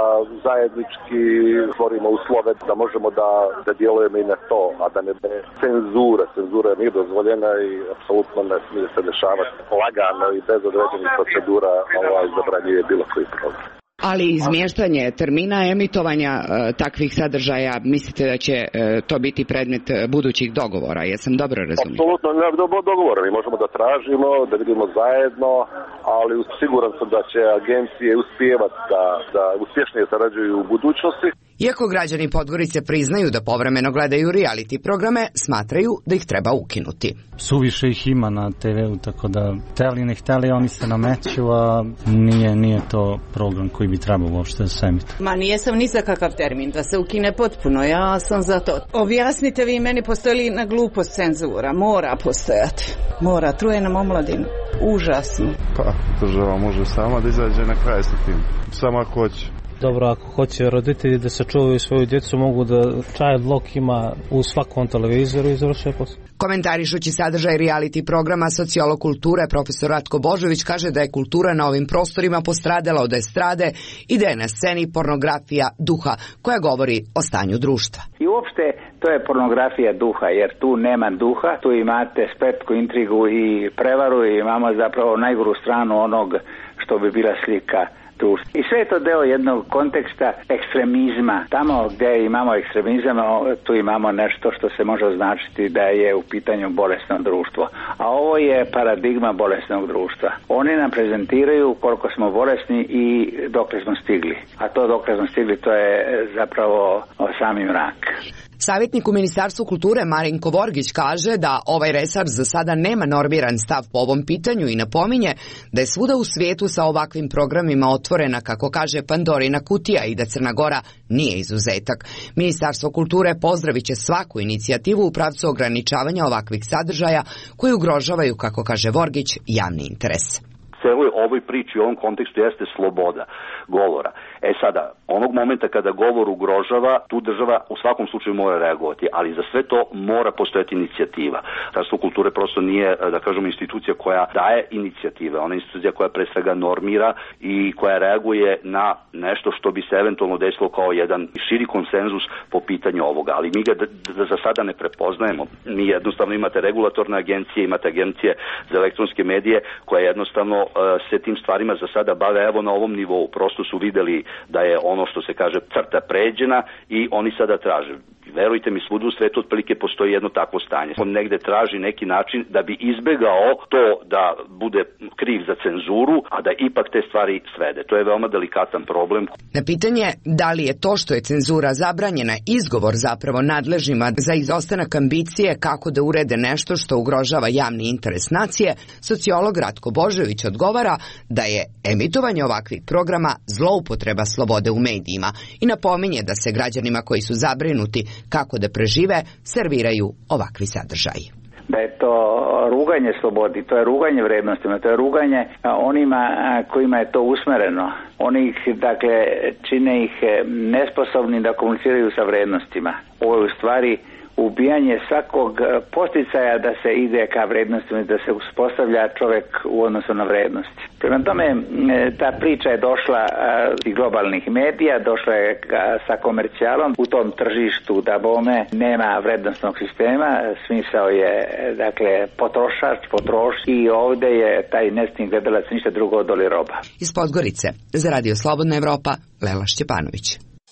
zajednički stvorimo uslove da možemo da, da djelujemo i na to, a da ne bude cenzura. Cenzura nije dozvoljena i apsolutno ne smije se dešavati lagano i bez određenih procedura ovaj, zabranjuje bilo koji program. Ali izmještanje termina emitovanja e, takvih sadržaja, mislite da će e, to biti predmet budućih dogovora? Jesam dobro razumio? Apsolutno ne dogovora. Mi možemo da tražimo, da vidimo zajedno, ali siguran sam da će agencije uspijevati da, da uspješnije sarađuju u budućnosti. Iako građani Podgorice priznaju da povremeno gledaju reality programe, smatraju da ih treba ukinuti. Suviše ih ima na te veu, tako da hteli ne hteli oni se nameću, a nije, nije to program koji bi trebao uopšte da se emituje. Ma nijesam ni za kakav termin, da se ukine potpuno, ja sam za to. Objasnite vi meni, postoji li na glupost cenzura? Mora postojati. Mora, truje nam omladinu. Užasno. Pa, država može sama da izađe na kraj sa tim. Samo ako hoće. Dobro, ako hoće roditelji da sačuvaju svoju djecu, mogu da child lock ima u svakom televizoru i završe posao. Komentarišući sadržaj reality programa, sociolog kulture profesor Ratko Božović kaže da je kultura na ovim prostorima postradala od estrade i da je na sceni pornografija duha koja govori o stanju društva. I uopšte to je pornografija duha, jer tu nema duha, tu imate spletku, intrigu i prevaru i imamo zapravo najgoru stranu onog što bi bila slika. I sve je to deo jednog konteksta ekstremizma. Tamo gdje imamo ekstremizam, tu imamo nešto što se može označiti da je u pitanju bolesno društvo. A ovo je paradigma bolesnog društva. Oni nam prezentiraju koliko smo bolesni i dokle smo stigli. A to dokle smo stigli, to je zapravo sami mrak. Savjetnik u Ministarstvu kulture Marinko Vorgić kaže da ovaj resor za sada nema normiran stav po ovom pitanju i napominje da je svuda u svijetu sa ovakvim programima otvorena, kako kaže, Pandorina kutija i da Crna Gora nije izuzetak. Ministarstvo kulture pozdravit će svaku inicijativu u pravcu ograničavanja ovakvih sadržaja koji ugrožavaju, kako kaže Vorgić, javni interes. Celoj ovoj priči u ovom kontekstu jeste sloboda govora. E sada, onog momenta kada govor ugrožava, tu država u svakom slučaju mora reagovati, ali za sve to mora postojati inicijativa. Ministarstvo kulture prosto nije, da kažemo, institucija koja daje inicijative, ona je institucija koja pre svega normira i koja reaguje na nešto što bi se eventualno desilo kao jedan širi konsenzus po pitanju ovoga, ali mi ga za sada ne prepoznajemo. Mi jednostavno imate regulatorne agencije, imate agencije za elektronske medije koje jednostavno se tim stvarima za sada bave evo na ovom nivou. Prosto su videli da je ono što se kaže crta pređena i oni sada traže. Verujte mi, svuda u svetu otprilike postoji jedno takvo stanje. On negde traži neki način da bi izbegao to da bude kriv za cenzuru, a da ipak te stvari svede. To je veoma delikatan problem. Na pitanje da li je to što je cenzura zabranjena izgovor zapravo nadležnima za izostanak ambicije kako da urede nešto što ugrožava javni interes nacije, sociolog Ratko Božović odgovara da je emitovanje ovakvih programa zloupotreba slobode u medijima i napominje da se građanima koji su zabrinuti kako da prežive serviraju ovakvi sadržaji. Da je to ruganje slobodi, to je ruganje vrednostima, to je ruganje onima kojima je to usmereno. Oni ih, dakle, čine ih nesposobni da komuniciraju sa vrednostima. Ovo je u stvari ubijanje svakog posticaja da se ide ka vrednostima, da se uspostavlja čovjek u odnosu na vrednosti. Prema tome, ta priča je došla iz globalnih medija, došla je sa komercijalom. U tom tržištu da bome nema vrednostnog sistema, smisao je, dakle, potrošač, potroš i ovdje je taj nesni gledalac ništa drugo od doli roba. Iz Podgorice, za Radio Slobodna Evropa, Lela Šćepanović.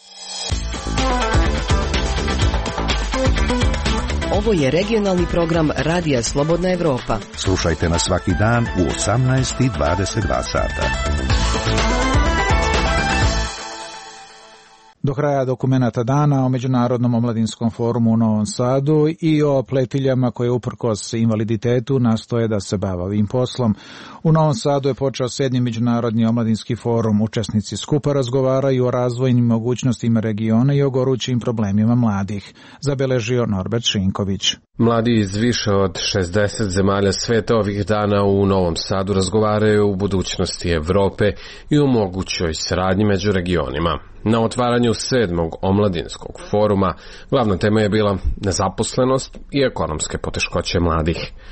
Ovo je regionalni program Radija Slobodna Evropa. Slušajte nas svaki dan u osamnaest i dvadeset dva sata. Do kraja dokumenata dana o Međunarodnom omladinskom forumu u Novom Sadu i o pletiljama koje uprkos invaliditetu nastoje da se bave ovim poslom. U Novom Sadu je počeo sedmi Međunarodni omladinski forum. Učesnici skupa razgovaraju o razvojnim mogućnostima regiona i o gorućim problemima mladih, zabeležio Norbert Šinković. Mladi iz više od šezdeset zemalja sveta ovih dana u Novom Sadu razgovaraju o budućnosti Evrope i o mogućoj saradnji među regionima. Na otvaranju sedmog omladinskog foruma glavna tema je bila nezaposlenost i ekonomske poteškoće mladih.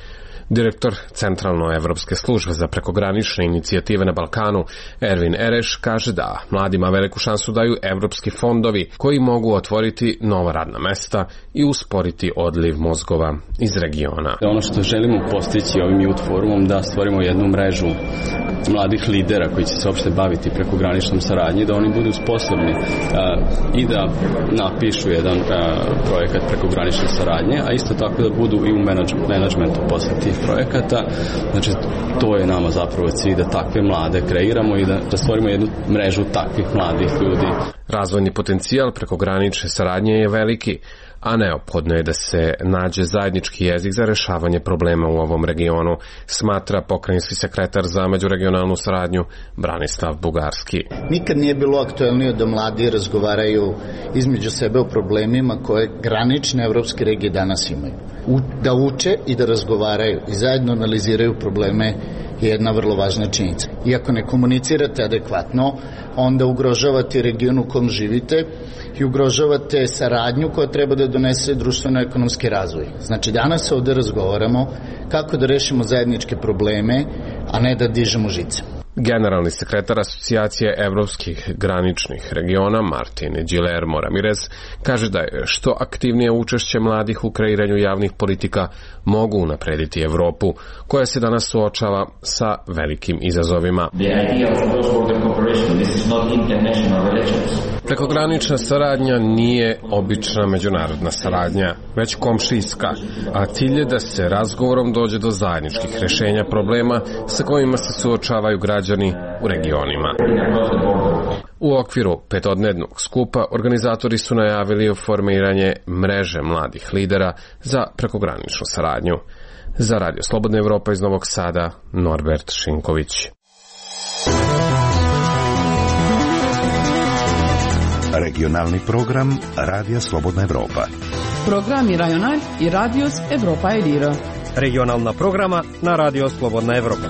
Direktor Centralnoevropske službe za prekogranične inicijative na Balkanu, Ervin Ereš, kaže da mladima veliku šansu daju evropski fondovi koji mogu otvoriti nova radna mesta i usporiti odliv mozgova iz regiona. Ono što želimo postići ovim Youth Forumom da stvorimo jednu mrežu mladih lidera koji će se uopšte baviti prekograničnom saradnji, da oni budu sposobni a, i da napišu jedan a, projekat prekogranične saradnje, a isto tako da budu i u menadžmentu posle tih projekata. Znači, to je nama zapravo cilj, da takve mlade kreiramo i da, da stvorimo jednu mrežu takvih mladih ljudi. Razvojni potencijal prekogranične saradnje je veliki, a neophodno je da se nađe zajednički jezik za rešavanje problema u ovom regionu, smatra pokrajinski sekretar za međuregionalnu saradnju Branislav Bugarski. Nikad nije bilo aktuelnije da mladi razgovaraju između sebe o problemima koje granične evropske regije danas imaju. U, da uče i da razgovaraju i zajedno analiziraju probleme je jedna vrlo važna činjenica. Iako ne komunicirate adekvatno, onda ugrožavate region u kom živite i ugrožavate saradnju koja treba da donese društveno-ekonomski razvoj. Znači, danas ovde razgovaramo kako da rešimo zajedničke probleme, a ne da dižemo žice. Generalni sekretar Asocijacije evropskih graničnih regiona Martin Guillermo Ramirez kaže da je što aktivnije učešće mladih u kreiranju javnih politika mogu unaprediti Evropu, koja se danas suočava sa velikim izazovima. Prekogranična saradnja nije obična međunarodna saradnja, već komšijska, a cilj je da se razgovorom dođe do zajedničkih rešenja problema sa kojima se suočavaju građani u regionima. U okviru petodnevnog skupa organizatori su najavili formiranje mreže mladih lidera za prekograničnu saradnju. Za Radio Slobodna Evropa iz Novog Sada, Norbert Šinković. Regionalni program Radija Slobodna Evropa. Programi Rajonal i Radios Evropa Elira. Regionalna programa na Radio Slobodna Evropa.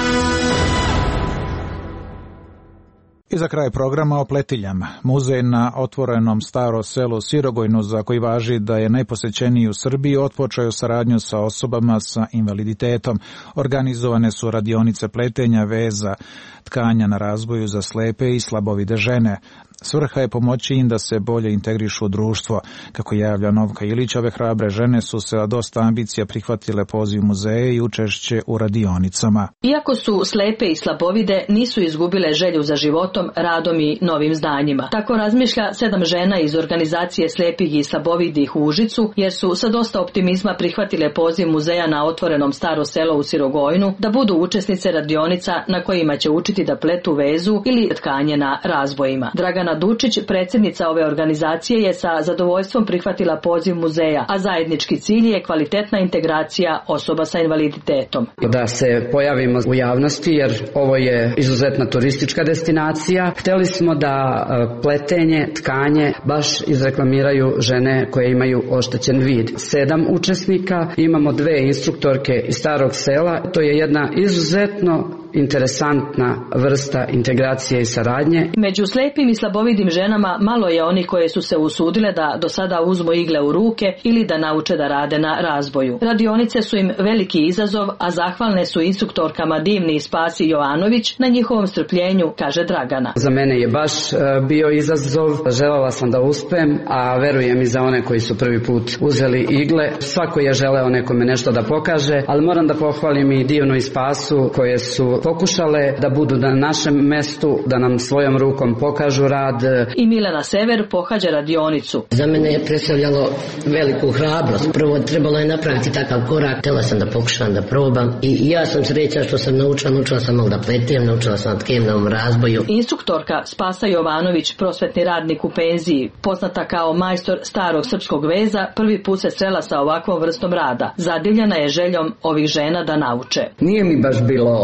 I za kraj programa o pletiljama. Muzej na otvorenom Staro selo Sirogojnu, za koji važi da je najposećeniji u Srbiji, otpočeo saradnju sa osobama sa invaliditetom. Organizovane su radionice pletenja, veza, tkanja na razboju za slepe i slabovide žene. Svrha je pomoći im da se bolje integrišu u društvo. Kako javlja Novka Ilić, ove hrabre žene su se dosta ambicija prihvatile poziv muzeja i učešće u radionicama. Iako su slepe i slabovide, nisu izgubile želju za životom, radom i novim znanjima. Tako razmišlja sedam žena iz organizacije slepih i slabovidih u Užicu, jer su sa dosta optimizma prihvatile poziv muzeja na otvorenom Staro selo u Sirogojnu da budu učesnice radionica na kojima će učiti da pletu vezu ili tkanje na razbojima. Dragana Dučić, predsjednica ove organizacije, je sa zadovoljstvom prihvatila poziv muzeja, a zajednički cilj je kvalitetna integracija osoba sa invaliditetom. Da se pojavimo u javnosti, jer ovo je izuzetna turistička destinacija. Hteli smo da pletenje, tkanje baš izreklamiraju žene koje imaju oštećen vid. Sedam učesnika, imamo dve instruktorke iz Starog sela. To je jedna izuzetno interesantna vrsta integracije i saradnje. Među slepim i slabovidim ženama malo je onih koje su se usudile da do sada uzmu igle u ruke ili da nauče da rade na razboju. Radionice su im veliki izazov, a zahvalne su instruktorkama Divni i Spasi Jovanović na njihovom strpljenju, kaže Dragana. Za mene je baš bio izazov, želela sam da uspem, a verujem i za one koji su prvi put uzeli igle. Svako je želeo nekome nešto da pokaže, ali moram da pohvalim i Divnu i Spasu koje su pokušale da budu na našem mestu, da nam svojom rukom pokažu rad. I Milena Sever pohađa radionicu. Za mene je predstavljalo veliku hrabrost. Prvo trebalo je napraviti takav korak. Htjela sam da pokušam da probam i ja sam srećna što sam naučila, naučila sam malo da pletem, naučila sam da tkem na ovom razboju. Instruktorka Spasa Jovanović, prosvetni radnik u penziji, poznata kao majstor starog srpskog veza, prvi put se srela sa ovakvom vrstom rada. Zadivljena je željom ovih žena da nauče. Nije mi baš bilo sve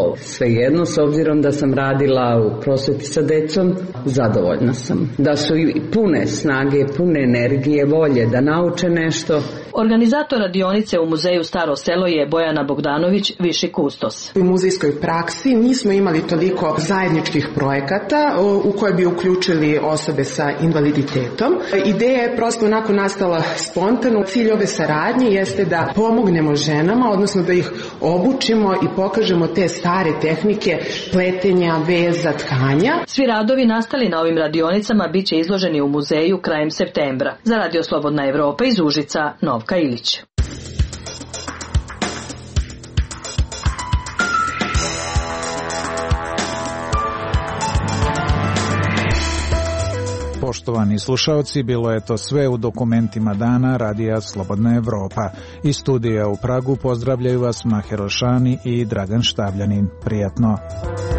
svejedno, s obzirom da sam radila u prosveti sa decom, zadovoljna sam. Da su i pune snage, pune energije, volje da nauče nešto. Organizator radionice u muzeju Staro selo je Bojana Bogdanović, viši kustos. U muzejskoj praksi nismo imali toliko zajedničkih projekata u koje bi uključili osobe sa invaliditetom. Ideja je prosto onako nastala spontano. Cilj ove saradnje jeste da pomognemo ženama, odnosno da ih obučimo i pokažemo te stare tehnike pletenja, veza, tkanja. Svi radovi nastali na ovim radionicama bit će izloženi u muzeju krajem septembra. Za Radio Slobodna Evropa iz Užica, Novka Ilić. Poštovani slušaoci, bilo je to sve u dokumentima dana Radija Slobodna Evropa. Iz studija u Pragu pozdravljaju vas Maher Ošani i Dragan Štavljanin. Prijatno.